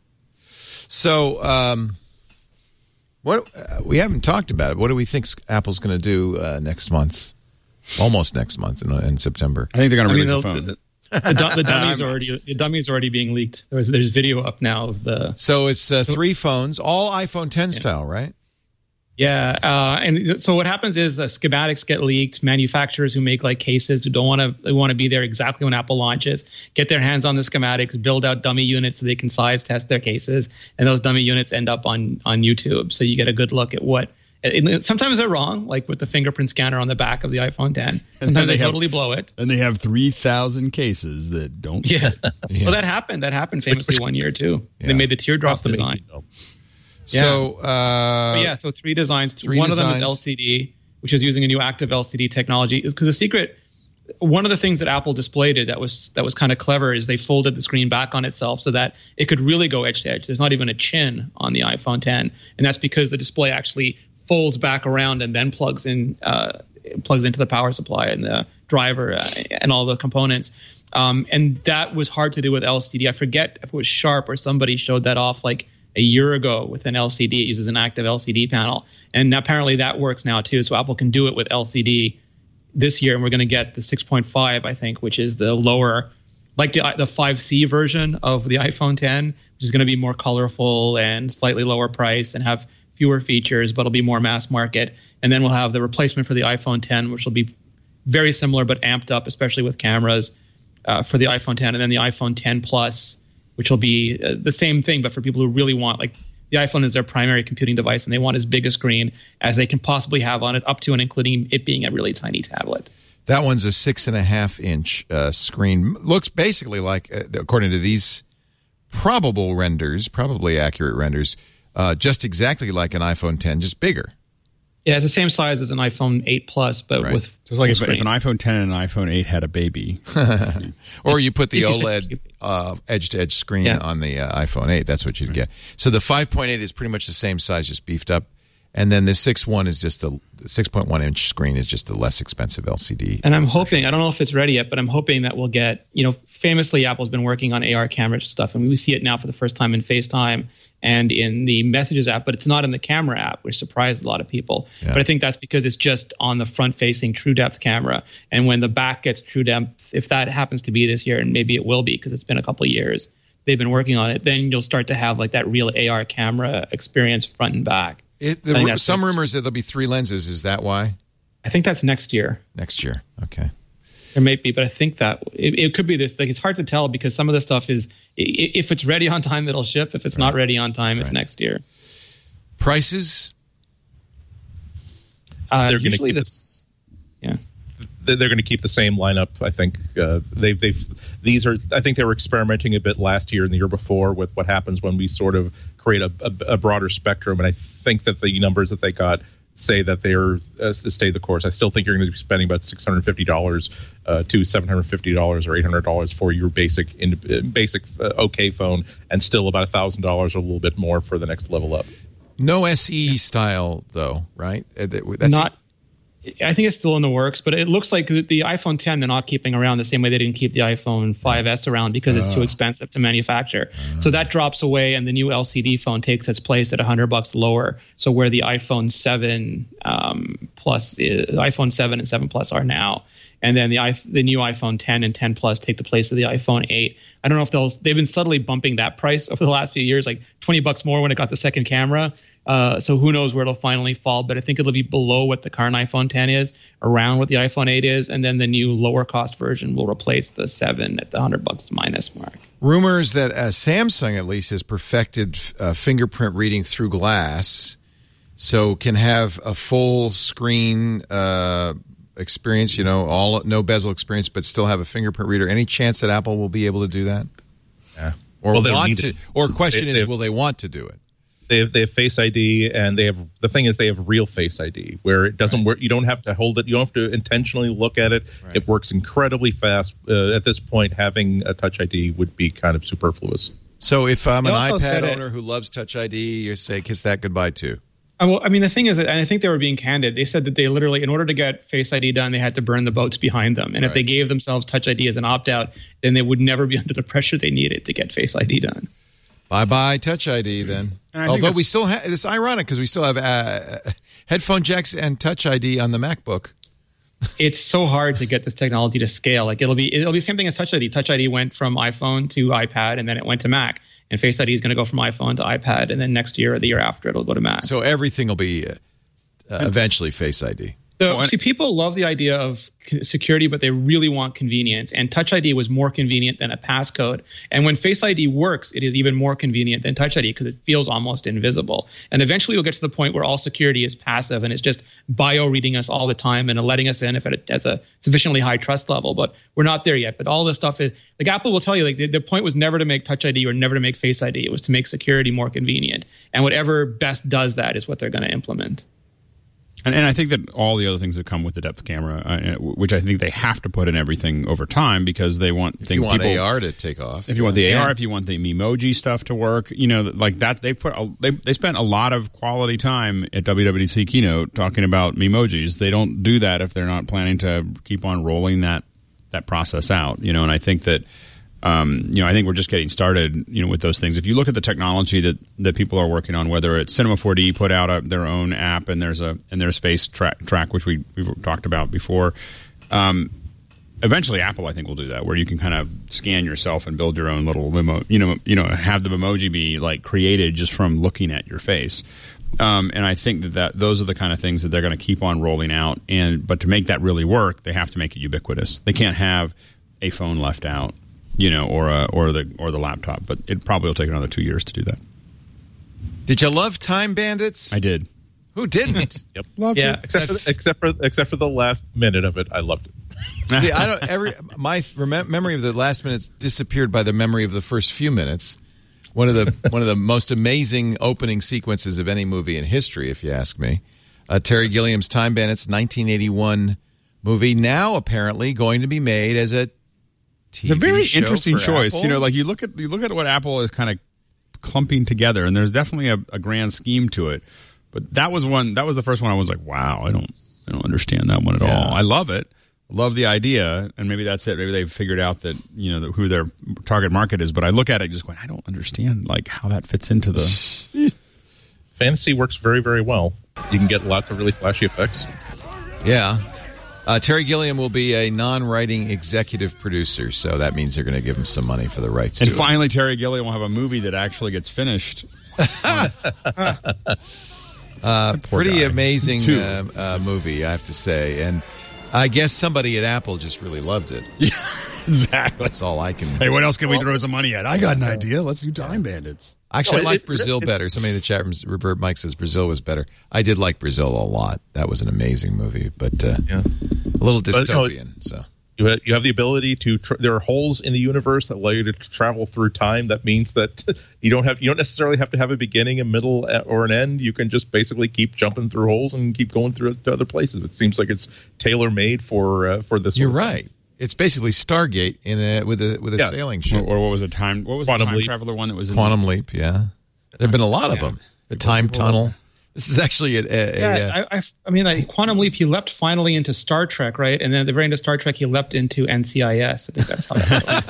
So, um, what uh, we haven't talked about it. What do we think Apple's going to do uh, next month? Almost next month in, in September. I think they're going to I release mean, a phone. The, the, the, the dummies already the dummies already being leaked. There's there's video up now of the. So it's uh, so, three phones, all iPhone ten yeah. style, right? Yeah, uh, and so what happens is the schematics get leaked. Manufacturers who make like cases who don't want to they want to be there exactly when Apple launches get their hands on the schematics, build out dummy units so they can size test their cases, and those dummy units end up on on YouTube. So you get a good look at what. It, it, sometimes they're wrong, like with the fingerprint scanner on the back of the iPhone ten. Sometimes they, they have, totally blow it. And they have three thousand cases that don't. Yeah. yeah. Well, that happened. That happened famously one year too. Yeah. They made the teardrop the design. Yeah. So, uh, but yeah, so three designs. Three one designs. of them is L C D, which is using a new active L C D technology. Because the secret, one of the things that Apple displayed it that was that was kind of clever is they folded the screen back on itself so that it could really go edge to edge. There's not even a chin on the iPhone ten, and that's because the display actually folds back around and then plugs in uh, plugs into the power supply and the driver uh, and all the components. Um, and that was hard to do with L C D. I forget if it was Sharp or somebody showed that off like a year ago with an L C D. It uses an active L C D panel. And apparently that works now too. So Apple can do it with L C D this year. And we're going to get the six point five, I think, which is the lower, like the, the five C version of the iPhone ten, which is going to be more colorful and slightly lower price and have fewer features, but it'll be more mass market. And then we'll have the replacement for the iPhone ten, which will be very similar but amped up, especially with cameras uh, for the iPhone ten. And then the iPhone ten Plus, which will be uh, the same thing, but for people who really want, like the iPhone is their primary computing device and they want as big a screen as they can possibly have on it, up to and including it being a really tiny tablet. That one's a six and a half inch uh, screen. Looks basically like, uh, according to these probable renders, probably accurate renders, uh, just exactly like an iPhone ten, just bigger. Yeah, it's the same size as an iPhone eight Plus, but Right. with So it's like if, screen. if an iPhone ten and an iPhone eight had a baby. Or you put the You could- OLED uh, edge-to-edge screen Yeah. on the uh, iPhone eight. That's what you'd get. So the five point eight is pretty much the same size, just beefed up. And then the six point one is just a the six point one inch screen is just a less expensive L C D. And I'm hoping, I don't know if it's ready yet, but I'm hoping that we'll get, you know, famously Apple's been working on A R camera stuff. I mean, we see it now for the first time in FaceTime and in the Messages app, but it's not in the camera app, which surprised a lot of people. Yeah. But I think that's because it's just on the front-facing true depth camera. And when the back gets true depth, if that happens to be this year, and maybe it will be because it's been a couple of years, they've been working on it, then you'll start to have like that real A R camera experience front and back. It, I think the, that's some next- rumors that there'll be three lenses. Is that why? I think that's next year. Next year. Okay. There may be, but I think that it, it could be this. Like, it's hard to tell because some of the stuff is, i- if it's ready on time, it'll ship. If it's not ready on time, it's Right. next year. Prices? Uh, They're gonna usually keep this, yeah. They're going to keep the same lineup. I think uh, they've they've these are. I think they were experimenting a bit last year and the year before with what happens when we sort of create a, a, a broader spectrum. And I think that the numbers that they got say that they're uh, stay the course. I still think you're going to be spending about six hundred fifty dollars uh, to seven hundred fifty dollars or eight hundred dollars for your basic in, basic uh, OK phone, and still about a thousand dollars or a little bit more for the next level up. No S E style, though, right? Uh, that- That's Not. I think it's still in the works, but it looks like the the iPhone ten they're not keeping around the same way they didn't keep the iPhone five S around because it's too expensive to manufacture. So that drops away, and the new L C D phone takes its place at a hundred bucks lower. So where the iPhone seven um, Plus, is, iPhone seven and seven Plus are now, and then the iPh- the new iPhone ten and ten Plus take the place of the iPhone eight. I don't know if they'll they've been subtly bumping that price over the last few years, like twenty bucks more when it got the second camera. Uh, so who knows where it'll finally fall, but I think it'll be below what the current iPhone ten is, around what the iPhone eight is, and then the new lower cost version will replace the seven at the hundred bucks minus mark. rumors that uh, Samsung at least has perfected uh, fingerprint reading through glass, so can have a full screen uh, experience. You know, all no bezel experience, but still have a fingerprint reader. Any chance that Apple will be able to do that? Yeah. Or Well, they don't want need to? it. Or question They- is, they- will they want to do it? They have, they have Face I D, and they have the thing is they have real Face I D where it doesn't Right. work. You don't have to hold it. You don't have to intentionally look at it. Right. It works incredibly fast. Uh, at this point, having a Touch I D would be kind of superfluous. So if I'm an They also iPad said it- owner who loves Touch I D, you say kiss that goodbye too. Uh, Well, I mean, the thing is, and I think they were being candid. They said that they literally, in order to get Face I D done, they had to burn the boats behind them. And Right. if they gave themselves Touch I D as an opt-out, then they would never be under the pressure they needed to get Face I D done. Bye bye Touch I D then. And I think Although that's- we still have, it's ironic because we still have uh, headphone jacks and Touch I D on the MacBook. it's so hard to get this technology to scale. Like it'll be it'll be the same thing as Touch I D. Touch I D went from iPhone to iPad, and then it went to Mac. And Face I D is going to go from iPhone to iPad, and then next year or the year after, it'll go to Mac. So everything will be uh, uh, eventually Face I D. So, see, people love the idea of security, but they really want convenience. And Touch I D was more convenient than a passcode. And when Face I D works, it is even more convenient than Touch I D because it feels almost invisible. And eventually we'll get to the point where all security is passive and it's just bio-reading us all the time and letting us in if it has a sufficiently high trust level. But we're not there yet. But all this stuff is, like Apple will tell you, like the, the point was never to make Touch I D or never to make Face I D. It was to make security more convenient. And whatever best does that is what they're going to implement. And, and I think that all the other things that come with the depth camera, uh, which I think they have to put in everything over time because they want if things. You want people, A R to take off. If you want the yeah. A R, if you want the Memoji stuff to work, you know, like that. They put a, they they spent a lot of quality time at W W D C keynote talking about Memojis. They don't do that if they're not planning to keep on rolling that that process out. You know, and I think that. Um, you know, I think we're just getting started, you know, with those things. If you look at the technology that, that people are working on, whether it's Cinema four D put out a, their own app and there's a and there's Face tra- Track, which we we've talked about before. Um, eventually, Apple, I think, will do that, where you can kind of scan yourself and build your own little memo. You know, you know, have the emoji be like created just from looking at your face. Um, and I think that, that those are the kind of things that they're going to keep on rolling out. And but to make that really work, they have to make it ubiquitous. They can't have a phone left out. You know, or uh, or the or the laptop, but it probably will take another two years to do that. Did you love Time Bandits? I did. Who didn't? Yep, loved yeah, it. Except for, except for except for the last minute of it, I loved it. See, I don't. Every my rem- memory of the last minutes disappeared by the memory of the first few minutes. One of the one of the most amazing opening sequences of any movie in history, if you ask me. Uh, Terry Gilliam's Time Bandits, nineteen eighty-one movie, now apparently going to be made as a T V it's a very show interesting for choice. Apple. You know, like you look at you look at what Apple is kind of clumping together, and there's definitely a, a grand scheme to it. But that was one. That was the first one. I was like, wow, I don't, I don't understand that one at Yeah. all. I love it, love the idea, and maybe that's it. Maybe they've figured out that you know who their target market is. But I look at it just going, I don't understand like how that fits into the. Fantasy works very, very well. You can get lots of really flashy effects. Yeah. Uh, Terry Gilliam will be a non-writing executive producer, so that means they're going to give him some money for the rights And to finally, Terry Gilliam will have a movie that actually gets finished. uh, pretty guy. amazing uh, uh, movie, I have to say. And I guess somebody at Apple just really loved it. Yeah, exactly. That's all I can... Hey, what else can we throw some money at? I got an idea. Let's do Time Bandits. Actually, No, I it- like it- Brazil it- better. Somebody in the chat room, Robert Mike, says Brazil was better. I did like Brazil a lot. That was an amazing movie, but uh, Yeah. a little But, no, dystopian. So You have, you have the ability to. Tra- there are holes in the universe that allow you to travel through time. That means that you don't have. You don't necessarily have to have a beginning, a middle, or an end. You can just basically keep jumping through holes and keep going through to other places. It seems like it's tailor made for uh, for this. you're sort of right. It's basically Stargate in a with a with a Yeah. sailing Or, ship. or what was the time? What was Quantum the time Leap. traveler one that was in Quantum Leap, yeah. There have been a lot of Yeah. them. The Time Tunnel. This is actually a, a, a, Yeah, I, I, I mean, like Quantum Leap, he leapt finally into Star Trek, right? And then at the very end of Star Trek, he leapt into N C I S. I think that's how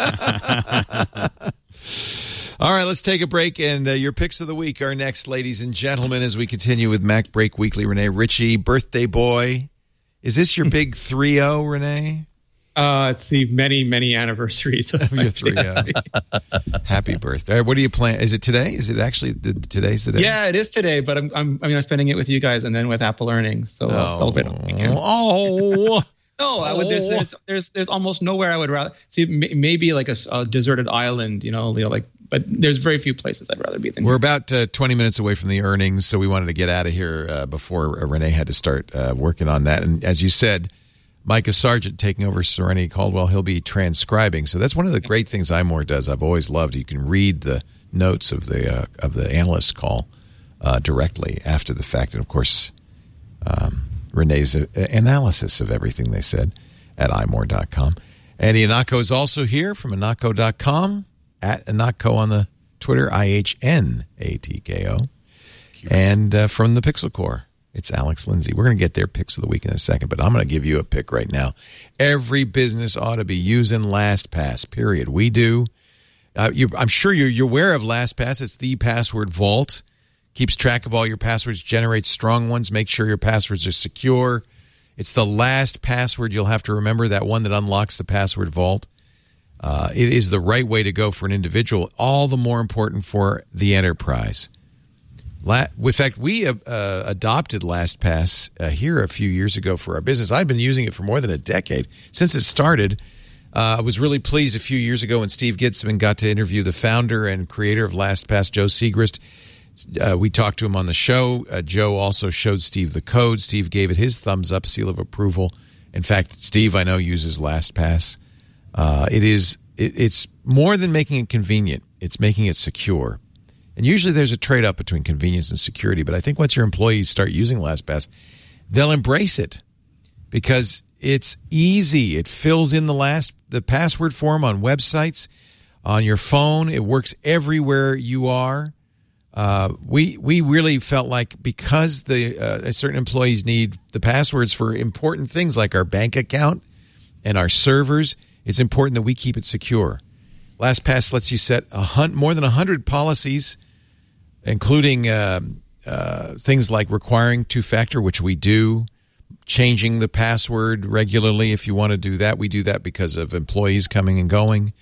that goes. All right, let's take a break, and uh, your picks of the week are next, ladies and gentlemen, as we continue with Mac Break Weekly. Renee Ritchie, birthday boy. Is this your big three oh, Renee? Uh, it's the many, many anniversaries of Your three oh. Happy birthday. What do you plan? Is it today? Is it actually the, today's the day? Yeah, it is today, but I'm, I'm, I mean, I'm spending it with you guys and then with Apple earnings, so I'll celebrate on the weekend. Oh. No, I would, there's, there's there's there's almost nowhere I would rather see. May, maybe like a, a deserted island, you know, you know, like. But there's very few places I'd rather be than. We're about uh, twenty minutes away from the earnings, so we wanted to get out of here uh, before uh, Renee had to start uh, working on that. And as you said, Micah Sargent taking over Serenity Caldwell, he'll be transcribing. So that's one of the great things iMore does. I've always loved. You can read the notes of the uh, of the analyst call uh, directly after the fact, and of course, um, Renee's uh, analysis of everything they said at i more dot com. Andy Anatko is also here from anatko dot com, at Anatko on the Twitter, I H N A T K O. And uh, from the Pixel Corps, it's Alex Lindsay. We're going to get their picks of the week in a second, but I'm going to give you a pick right now. Every business ought to be using LastPass, period. We do. Uh, you, I'm sure you're, you're aware of LastPass. It's the password vault. Keeps track of all your passwords, generates strong ones, makes sure your passwords are secure. It's the last password you'll have to remember, that one that unlocks the password vault. Uh, it is the right way to go for an individual, all the more important for the enterprise. La- in fact, we uh, adopted LastPass uh, here a few years ago for our business. I've been using it for more than a decade. Since it started, uh, I was really pleased a few years ago when Steve Gitzman got to interview the founder and creator of LastPass, Joe Segrist. Uh, we talked to him on the show. Uh, Joe also showed Steve the code. Steve gave it his thumbs up, seal of approval. In fact, Steve, I know, uses LastPass. Uh, it is it, it's more than making it convenient. It's making it secure. And usually there's a trade-off between convenience and security. But I think once your employees start using LastPass, they'll embrace it because it's easy. It fills in the last the password form on websites, on your phone. It works everywhere you are. Uh, we we really felt like because the uh, certain employees need the passwords for important things like our bank account and our servers, it's important that we keep it secure. LastPass lets you set a hun- more than one hundred policies, including uh, uh, things like requiring two-factor, which we do, changing the password regularly if you want to do that. We do that because of employees coming and going.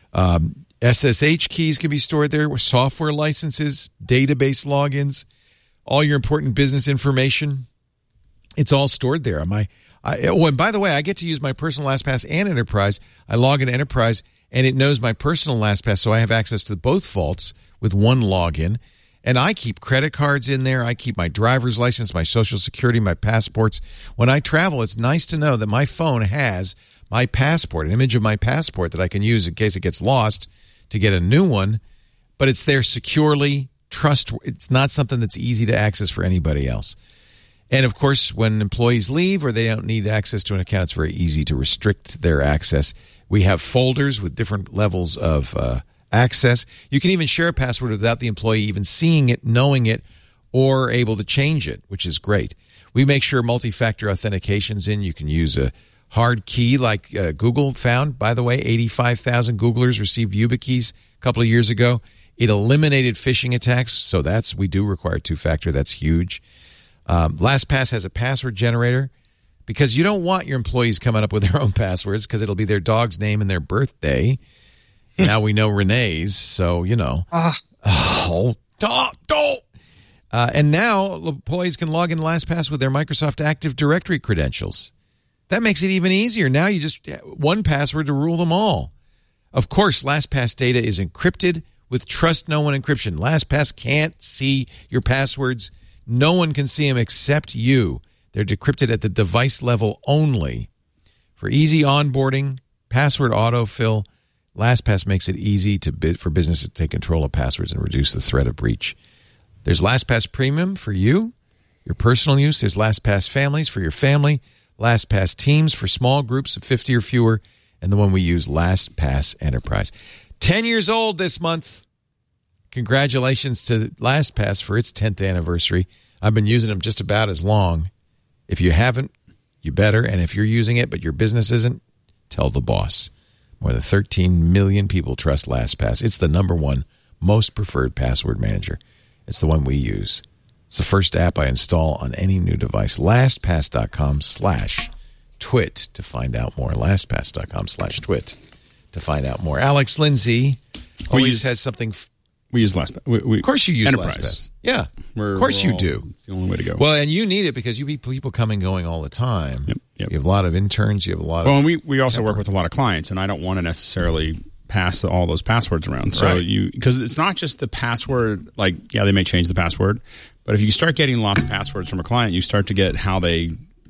Um, S S H keys can be stored there, software licenses, database logins, all your important business information. It's all stored there. Am I, I, oh, and by the way, I get to use my personal LastPass and Enterprise. I log into Enterprise, and it knows my personal LastPass, so I have access to both vaults with one login. And I keep credit cards in there. I keep my driver's license, my Social Security, my passports. When I travel, it's nice to know that my phone has my passport, an image of my passport that I can use in case it gets lost to get a new one. But it's there securely, trust. It's not something that's easy to access for anybody else. And, of course, when employees leave or they don't need access to an account, it's very easy to restrict their access. We have folders with different levels of uh, access. You can even share a password without the employee even seeing it, knowing it, or able to change it, which is great. We make sure multi-factor authentication's in. You can use a hard key like uh, Google found. By the way, eighty-five thousand Googlers received YubiKeys a couple of years ago. It eliminated phishing attacks, so that's we do require two-factor. That's huge. Um, LastPass has a password generator because you don't want your employees coming up with their own passwords because it'll be their dog's name and their birthday. Now we know Renee's, so, you know. Uh. Oh, don't, don't. Uh, and now employees can log in LastPass with their Microsoft Active Directory credentials. That makes it even easier. Now you just one password to rule them all. Of course, LastPass data is encrypted with trust no one encryption. LastPass can't see your passwords. No one can see them except you. They're decrypted at the device level only. For easy onboarding, password autofill, LastPass makes it easy to bid for businesses to take control of passwords and reduce the threat of breach. There's LastPass Premium for you, your personal use. There's LastPass Families for your family. LastPass Teams for small groups of fifty or fewer. And the one we use, LastPass Enterprise. Ten years old this month. Congratulations to LastPass for its tenth anniversary. I've been using them just about as long. If you haven't, you better. And if you're using it but your business isn't, tell the boss. More than thirteen million people trust LastPass. It's the number one most preferred password manager. It's the one we use. It's the first app I install on any new device. LastPass.com slash twit to find out more. LastPass.com slash twit to find out more. Alex Lindsay always use, has something... F- we use LastPass. We, we, of course you use Enterprise. LastPass. Yeah, we're, of course we're you all, do. It's the only way to go. Well, and you need it because you be people coming going all the time. Yep, yep. You have a lot of interns. You have a lot well, of... and we, we also temper. work with a lot of clients, and I don't want to necessarily pass all those passwords around. So Right. you because it's not just the password. Like, yeah, they may change the password, but if you start getting lots of passwords from a client, you start to get how they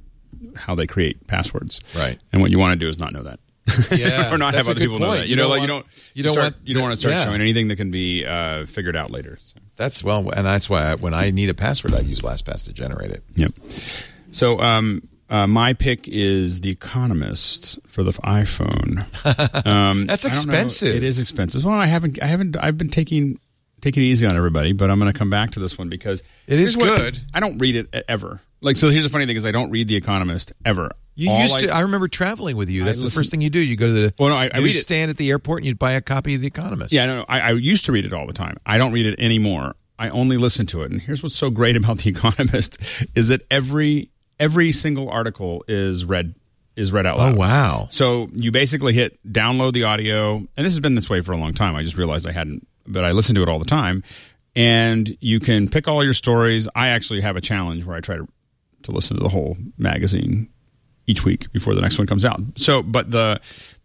how they create passwords. Right. And what you want to do is not know that. Yeah, or not that's have a other good people know point. that. You You, know, don't like want- you don't you you don't start, want you don't the- want to start yeah. showing anything that can be uh, figured out later. So. That's well, and that's why I, when I need a password, I use LastPass to generate it. Yep. So um, uh, my pick is The Economist for the iPhone. Um, That's I don't know. expensive. It is expensive. Well, I haven't. I haven't. I've been taking taking it easy on everybody, but I'm going to come back to this one because It is here's what- good. I don't read it ever. Like, so here's the funny thing is I don't read The Economist ever. You All used I, to. I remember traveling with you. That's the listen- first thing you do. You go to the Well, no, I- I read it. stand at the airport and you'd buy a copy of The Economist. Yeah, no, no, I, I used to read it all the time. I don't read it anymore. I only listen to it. And here's what's so great about The Economist is that every every single article is read is read out loud. Oh, wow. So you basically hit download the audio, and this has been this way for a long time. I just realized I hadn't, but I listen to it all the time. And you can pick all your stories. I actually have a challenge where I try to, to listen to the whole magazine each week before the next one comes out. So, but the,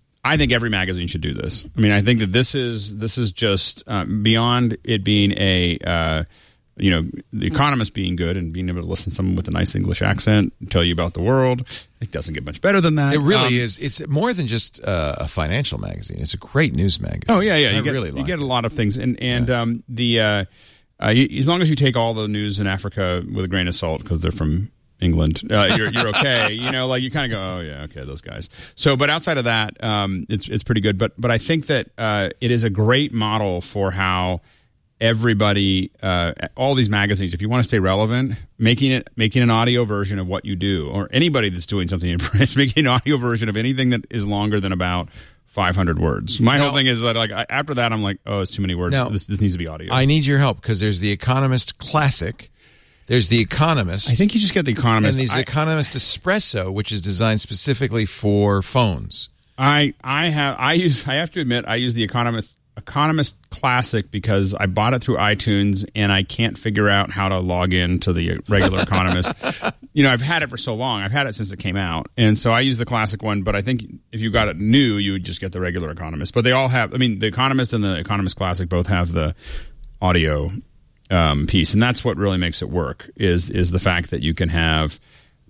I think every magazine should do this. I mean, I think that this is, this is just uh, beyond it being a, uh, you know, The Economist being good and being able to listen to someone with a nice English accent tell you about the world. It doesn't get much better than that. It really um, is. It's more than just uh, a financial magazine. It's a great news magazine. Oh yeah, yeah. You I get, really you like get it. a lot of things, and and Yeah. um, the uh, uh, you, as long as you take all the news in Africa with a grain of salt because they're from England, uh, you're you're okay. You know, like you kind of go, oh yeah, okay, those guys. So, but outside of that, um, it's it's pretty good. But but I think that uh, it is a great model for how everybody, uh, all these magazines, if you want to stay relevant, making it making an audio version of what you do, or anybody that's doing something in print, making an audio version of anything that is longer than about five hundred words. My Now- whole thing is that, like, I, after that, I'm like, oh, it's too many words. Now, this, this needs to be audio. I need your help because there's the Economist Classic, there's the Economist, I think you just get the Economist. and there's the I, Economist Espresso, which is designed specifically for phones. I I have I use I have to admit I use the Economist Economist Classic because I bought it through iTunes and I can't figure out how to log in to the regular Economist. You know, I've had it for so long. I've had it since it came out. And so I use the classic one, but I think if you got it new, you would just get the regular Economist. But they all have, I mean, the Economist and the Economist Classic both have the audio um, piece. And that's what really makes it work is is the fact that you can have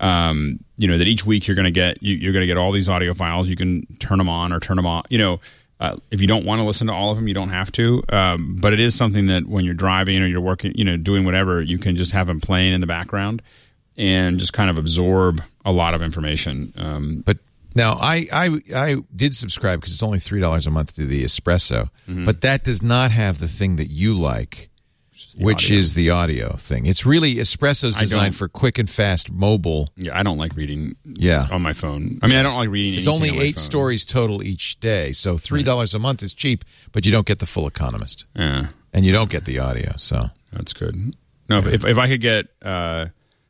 um, you know, that each week you're going to get you, you're going to get all these audio files. You can turn them on or turn them off, you know. Uh, if you don't want to listen to all of them, you don't have to. Um, but it is something that when you're driving or you're working, you know, doing whatever, you can just have them playing in the background and just kind of absorb a lot of information. Um, But now I I, I did subscribe because it's only three dollars a month to the Espresso, Mm-hmm. but that does not have the thing that you like, which audio. is the audio thing. It's really Espresso's I designed don't- for quick and fast mobile. yeah, I don't like reading Yeah. on my phone. I mean, I don't like reading It's anything only on my eight phone. stories total each day, so three dollars a month is cheap, but you don't get the full Economist, Yeah, and you don't get the audio. So that's good. No, if, if, if I could get, uh,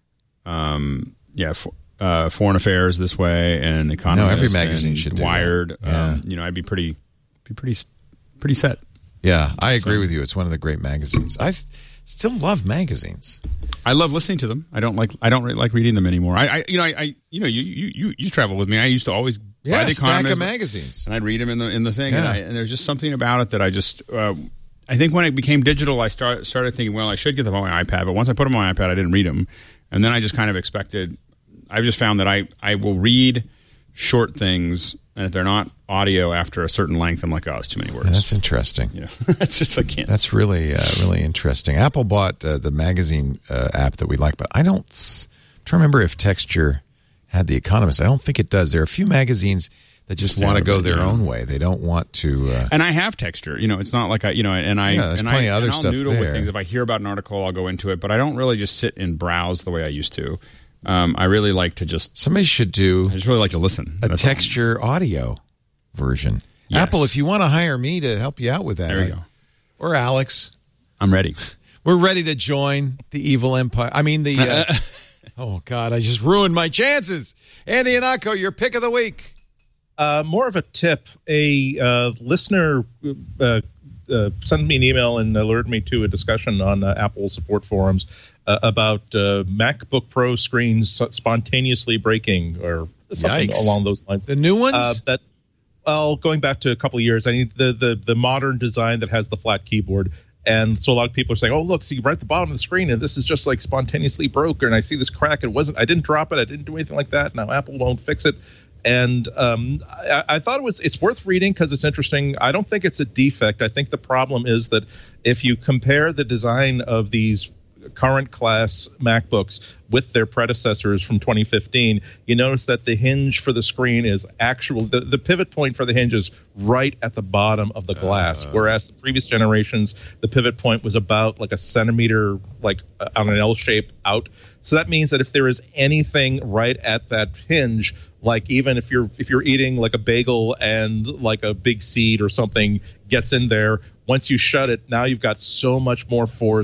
um, yeah, for, uh, Foreign Affairs this way and Economist, No, every magazine and should do Wired, that. Yeah. um, you know, I'd be pretty, be pretty, pretty set. yeah, I agree with you. It's one of the great magazines. I s- still love magazines. I love listening to them. I don't like. I don't really like reading them anymore. I, I you know, I, I, you know, you, you, you, you travel with me. I used to always Yeah, buy the stack Economist of magazines. and I'd read them in the in the thing. And, Yeah. I, and there's just something about it that I just. Uh, I think when it became digital, I start, started thinking, well, I should get them on my iPad. But once I put them on my iPad, I didn't read them, and then I just kind of expected. I've just found that I I will read short things, and if they're not audio after a certain length, I'm like, oh, it's too many words. That's interesting. you know, it's just I can't. That's really, uh, really interesting. Apple bought uh, the magazine uh, app that we like, but I don't. I'm trying to remember if Texture had The Economist. I don't think it does. There are a few magazines that just Stay want to out go of it, their yeah. own way. They don't want to. Uh, And I have Texture. You know, it's not like I, you know, and I, Yeah, there's and plenty I, of other and I'll stuff noodle there. with things. If I hear about an article, I'll go into it, but I don't really just sit and browse the way I used to. Um, I really like to just, somebody should do I just really like to listen. a That's all. Texture audio version. Yes. Apple, if you want to hire me to help you out with that, There you I- go. or Alex, I'm ready. we're ready to join the evil empire. I mean, the. Uh, oh God, I just ruined my chances. Andy Anako, your pick of the week. Uh, more of a tip. A uh, listener uh, uh, sent me an email and alerted me to a discussion on uh, Apple support forums uh, about uh, MacBook Pro screens spontaneously breaking or something Yikes. along those lines. The new ones. Uh, that well, going back to a couple of years, I mean the, the the modern design that has the flat keyboard. And so a lot of people are saying, "Oh, look, see right at the bottom of the screen, and this is just like spontaneously broke." And I see this crack. It wasn't. I didn't drop it. I didn't do anything like that. Now Apple won't fix it. And um, I, I thought it was it's worth reading because it's interesting. I don't think it's a defect. I think the problem is that if you compare the design of these current class MacBooks with their predecessors from twenty fifteen, you notice that the hinge for the screen is actual. The, the pivot point for the hinge is right at the bottom of the glass, uh, whereas the previous generations, the pivot point was about like a centimeter, like uh, on an L shape out. So that means that if there is anything right at that hinge, like even if you're if you're eating like a bagel and like a big seed or something gets in there, once you shut it, now you've got so much more force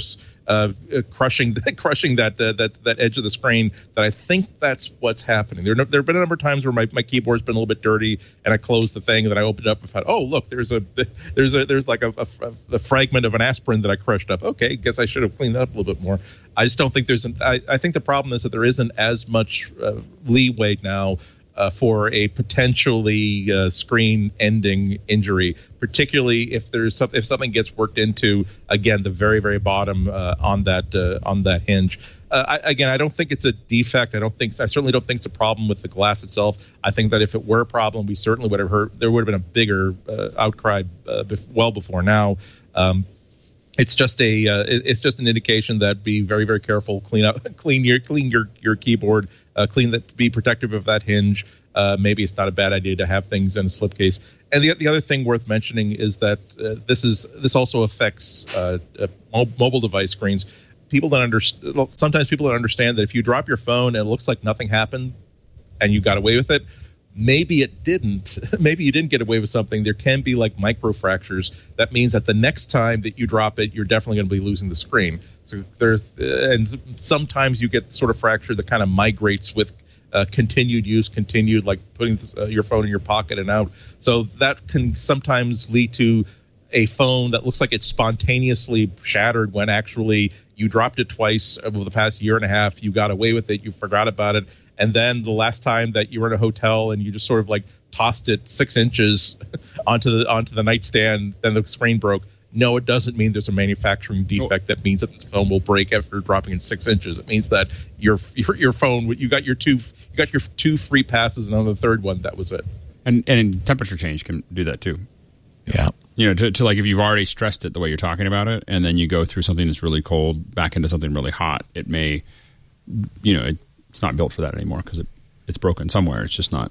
uh, uh, crushing crushing that uh, that that edge of the screen. That I think that's what's happening. There, there have been a number of times where my, my keyboard's been a little bit dirty, and I closed the thing, and then I opened it up and found, oh look, there's a there's a there's like a, a, a fragment of an aspirin that I crushed up. Okay, guess I should have cleaned that up a little bit more. I just don't think there's an. I, I think the problem is that there isn't as much uh, leeway now uh, for a potentially uh, screen-ending injury, particularly if there's some, if something gets worked into again the very very bottom uh, on that uh, on that hinge. Uh, I, again, I don't think it's a defect. I don't think I certainly don't think it's a problem with the glass itself. I think that if it were a problem, we certainly would have heard. There would have been a bigger uh, outcry uh, bef- well before now. Um, It's just a uh, it's just an indication that be very very careful, clean up, clean your clean your your keyboard, uh, clean that, be protective of that hinge. Uh, maybe it's not a bad idea to have things in a slipcase. And the the other thing worth mentioning is that uh, this is this also affects uh, uh, mobile device screens. People don't understand. Sometimes people don't understand that if you drop your phone and it looks like nothing happened, and you got away with it. Maybe it didn't. Maybe you didn't get away with something. There can be like microfractures. That means that the next time that you drop it, you're definitely going to be losing the screen. So there's, uh, and sometimes you get sort of fracture that kind of migrates with uh, continued use, continued like putting uh, your phone in your pocket and out. So that can sometimes lead to a phone that looks like it's spontaneously shattered when actually you dropped it twice over the past year and a half. You got away with it. You forgot about it. And then the last time that you were in a hotel and you just sort of like tossed it six inches onto the onto the nightstand, then the screen broke. No, it doesn't mean there's a manufacturing defect. That means that this phone will break after dropping it six inches. It means that your your your phone, you got your two you got your two free passes, and on the third one, that was it. And and temperature change can do that too. Yeah. You know, to, to like if you've already stressed it the way you're talking about it, and then you go through something that's really cold back into something really hot, it may, you know, it, it's not built for that anymore because it, it's broken somewhere. It's just not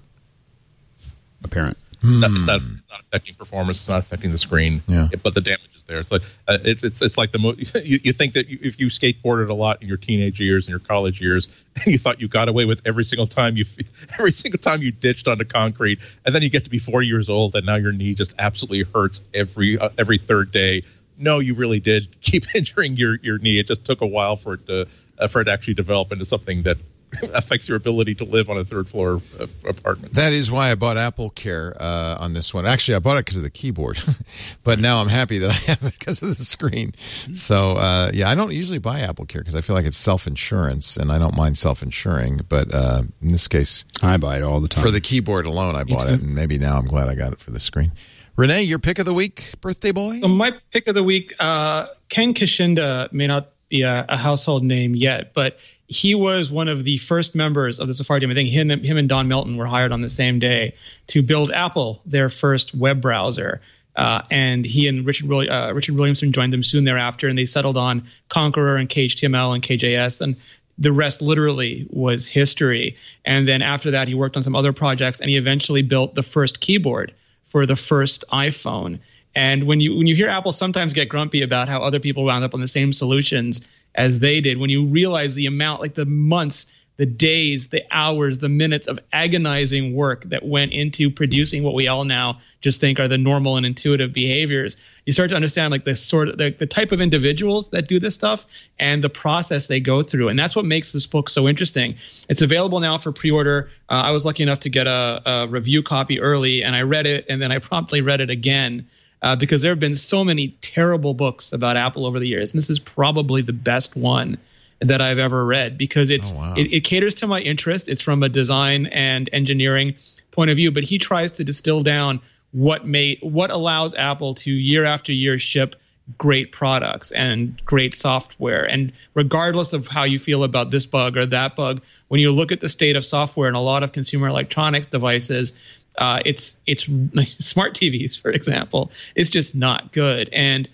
apparent. It's not, it's, not, it's not affecting performance. It's not affecting the screen. Yeah. It, but the damage is there. It's like uh, it's it's it's like the mo- you, you think that you, if you skateboarded a lot in your teenage years and your college years, and you thought you got away with every single time you every single time you ditched onto concrete, and then you get to be forty years old and now your knee just absolutely hurts every uh, every third day. No, you really did keep injuring your, your knee. It just took a while for it to uh, for it to actually develop into something that affects your ability to live on a third floor uh, apartment. That is why I bought Apple Care uh, on this one. Actually, I bought it because of the keyboard, but now I'm happy that I have it because of the screen. So, uh, yeah, I don't usually buy Apple Care because I feel like it's self-insurance, and I don't mind self-insuring. But uh, in this case, I buy it all the time. For the keyboard alone, I bought it, and maybe now I'm glad I got it for the screen. Renee, your pick of the week, birthday boy? So my pick of the week, uh, Ken Kishinda may not be a, a household name yet, but he was one of the first members of the Safari team. I think him, him and Don Melton were hired on the same day to build Apple, their first web browser. Uh, and he and Richard uh, Richard Williamson joined them soon thereafter, and they settled on Conqueror and K H T M L and K J S, and the rest literally was history. And then after that, he worked on some other projects, and he eventually built the first keyboard for the first iPhone. And when you when you hear Apple sometimes get grumpy about how other people wound up on the same solutions as they did, when you realize the amount, like the months, the days, the hours, the minutes of agonizing work that went into producing what we all now just think are the normal and intuitive behaviors, you start to understand like the sort of the, the type of individuals that do this stuff and the process they go through. And that's what makes this book so interesting. It's available now for pre-order. Uh, I was lucky enough to get a, a review copy early, and I read it, and then I promptly read it again. Uh, because there have been so many terrible books about Apple over the years. And this is probably the best one that I've ever read because it's oh, wow. it, it caters to my interest. It's from a design and engineering point of view, but he tries to distill down what made what allows Apple to year after year ship great products and great software. And regardless of how you feel about this bug or that bug, when you look at the state of software in a lot of consumer electronic devices, Uh, it's it's like smart T Vs, for example. It's just not good. And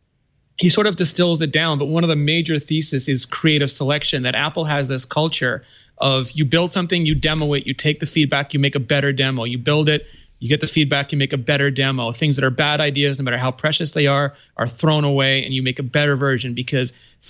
he sort of distills it down. But one of the major theses is creative selection, that Apple has this culture of you build something, you demo it, you take the feedback, you make a better demo. You build it, you get the feedback, you make a better demo. Things that are bad ideas, no matter how precious they are, are thrown away, and you make a better version because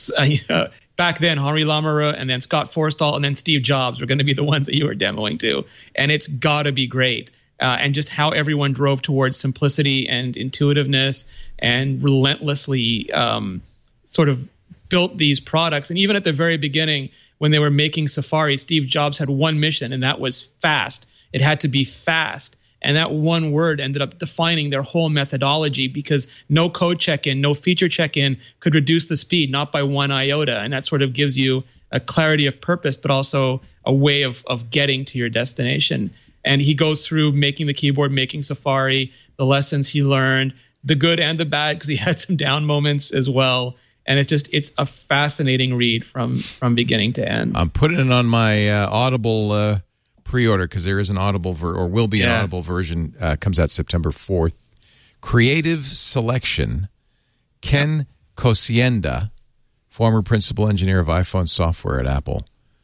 uh, back then, Henri Lamoureux and then Scott Forstall and then Steve Jobs were going to be the ones that you were demoing to. And it's got to be great. Uh, and just how everyone drove towards simplicity and intuitiveness and relentlessly um, sort of built these products. And even at the very beginning, when they were making Safari, Steve Jobs had one mission, and that was fast. It had to be fast. And that one word ended up defining their whole methodology, because no code check-in, no feature check-in could reduce the speed, not by one iota. And that sort of gives you a clarity of purpose, but also a way of, of getting to your destination. And he goes through making the keyboard, making Safari, the lessons he learned, the good and the bad, because he had some down moments as well. And it's just, it's a fascinating read from, from beginning to end. I'm putting it on my uh, Audible uh, pre-order, because there is an Audible ver- or will be an Yeah. Audible version. Uh, comes out September fourth. Creative Selection. Ken Kosienda, former principal engineer of iPhone software at Apple.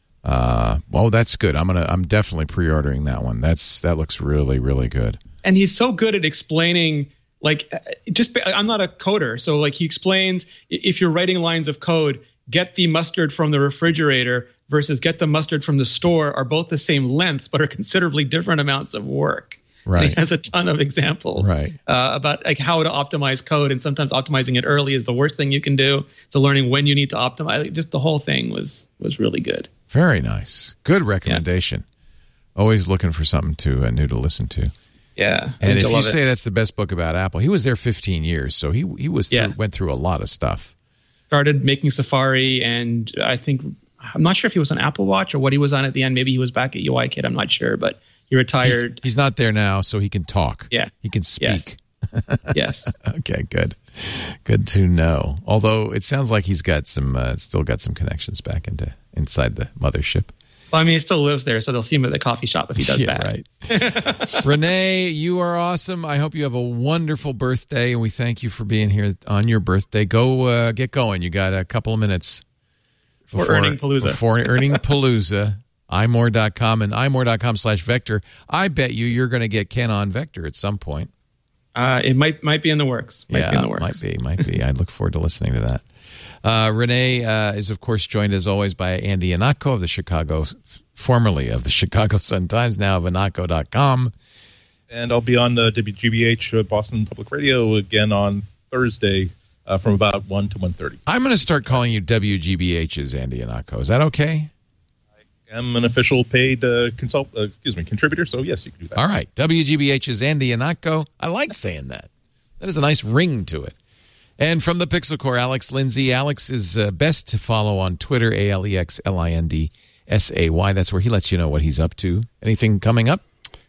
Uh, well, that's good. I'm gonna. I'm definitely pre-ordering that one. That's that looks really, really good. And he's so good at explaining, like, uh, just I'm not a coder, so like he explains, if you're writing lines of code, get the mustard from the refrigerator versus get the mustard from the store are both the same length, but are considerably different amounts of work. Right. And he has a ton of examples Right. uh, about like how to optimize code, and sometimes optimizing it early is the worst thing you can do. So learning when you need to optimize, just the whole thing was was really good. Very nice. Good recommendation. Yeah. Always looking for something to uh, new to listen to. Yeah. And if you say that's the best book about Apple, he was there fifteen years, so he he was through, Yeah. went through a lot of stuff. Started making Safari, and I think I'm not sure if he was on Apple Watch or what he was on at the end. Maybe he was back at U I Kit. I'm not sure, but he retired. He's, he's not there now, so he can talk. Yeah. He can speak. Yes. Yes. Okay, good. Good to know. Although it sounds like he's got some, uh, still got some connections back into inside the mothership. Well, I mean, he still lives there, so they'll see him at the coffee shop if he does Yeah, bad. right. Renee, you are awesome. I hope you have a wonderful birthday, and we thank you for being here on your birthday. Go uh, get going. You got a couple of minutes For Earning Palooza. Before Earning Palooza. i more dot com and i more dot com slash vector. I bet you you're going to get Ken on Vector at some point. Uh, it might might be in the works. Might yeah, be in the works. might be, might be. I look forward to listening to that. Uh, Renee uh, is, of course, joined as always by Andy Anatko of the Chicago, formerly of the Chicago Sun-Times, now of anatko dot com. And I'll be on the W G B H uh, Boston Public Radio again on Thursday uh, from about one to one thirty. I'm going to start calling you W G B H's Andy Anatko. Is that okay? I am an official paid uh, consult, uh, excuse me, contributor, so yes, you can do that. All right. W G B H's Andy Anatko. I like saying that. That has a nice ring to it. And from the Pixel Corps, Alex Lindsay. Alex is uh, best to follow on Twitter, A L E X L I N D S A Y. That's where he lets you know what he's up to. Anything coming up?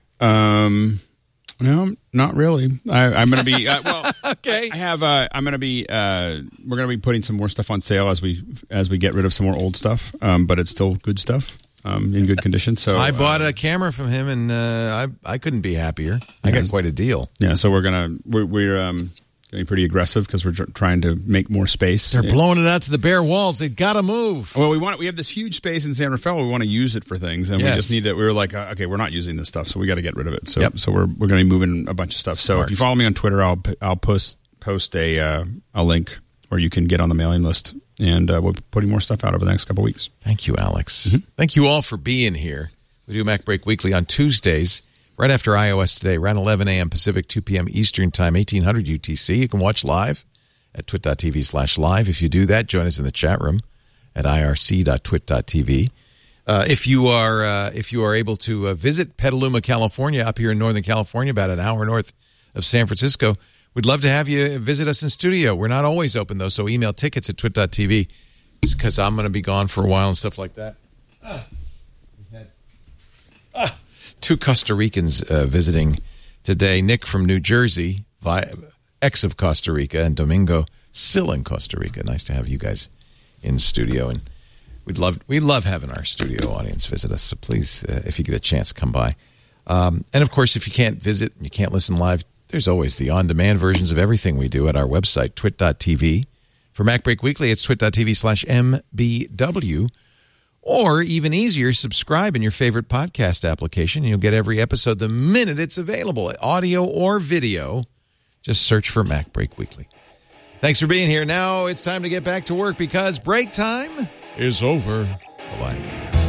Um, no, not really. I, I'm going to be uh, well. Okay. I have. Uh, I'm going to be. Uh, we're going to be putting some more stuff on sale as we as we get rid of some more old stuff. Um, but it's still good stuff. Um, in good condition. So I bought uh, a camera from him, and uh, I I couldn't be happier. I got quite a deal. Yeah. So we're gonna we're, we're um. Getting pretty aggressive because we're tr- trying to make more space. They're blowing it out to the bare walls. They got to move. Well, we want we have this huge space in San Rafael. We want to use it for things, and Yes. we just need that. We were like, uh, okay, we're not using this stuff, so we got to get rid of it. So, Yep. so we're we're going to be moving a bunch of stuff. So, Smart. if you follow me on Twitter, I'll p- I'll post post a uh, a link where you can get on the mailing list, and uh, we'll be putting more stuff out over the next couple of weeks. Thank you, Alex. Thank you all for being here. We do Mac Break Weekly on Tuesdays, right after iOS Today, around eleven a.m. Pacific, two p.m. Eastern Time, eighteen hundred U T C. You can watch live at twit.tv slash live. If you do that, join us in the chat room at I R C dot twit dot t v. Uh, if you are uh, if you are able to uh, visit Petaluma, California, up here in Northern California, about an hour north of San Francisco, we'd love to have you visit us in studio. We're not always open, though, so email tickets at twit dot t v because I'm going to be gone for a while and stuff like that. Ah. We had ah. two Costa Ricans uh, visiting today. Nick from New Jersey, via, ex of Costa Rica, and Domingo still in Costa Rica. Nice to have you guys in studio, and we'd love we love having our studio audience visit us. So please, uh, if you get a chance, come by. Um, and of course, if you can't visit, you can't listen live, there's always the on-demand versions of everything we do at our website, twit dot t v. For Mac Break Weekly, it's twit dot t v slash m b w. Or even easier, subscribe in your favorite podcast application, and you'll get every episode the minute it's available, audio or video. Just search for Mac Break Weekly. Thanks for being here. Now it's time to get back to work because break time is over. Bye-bye.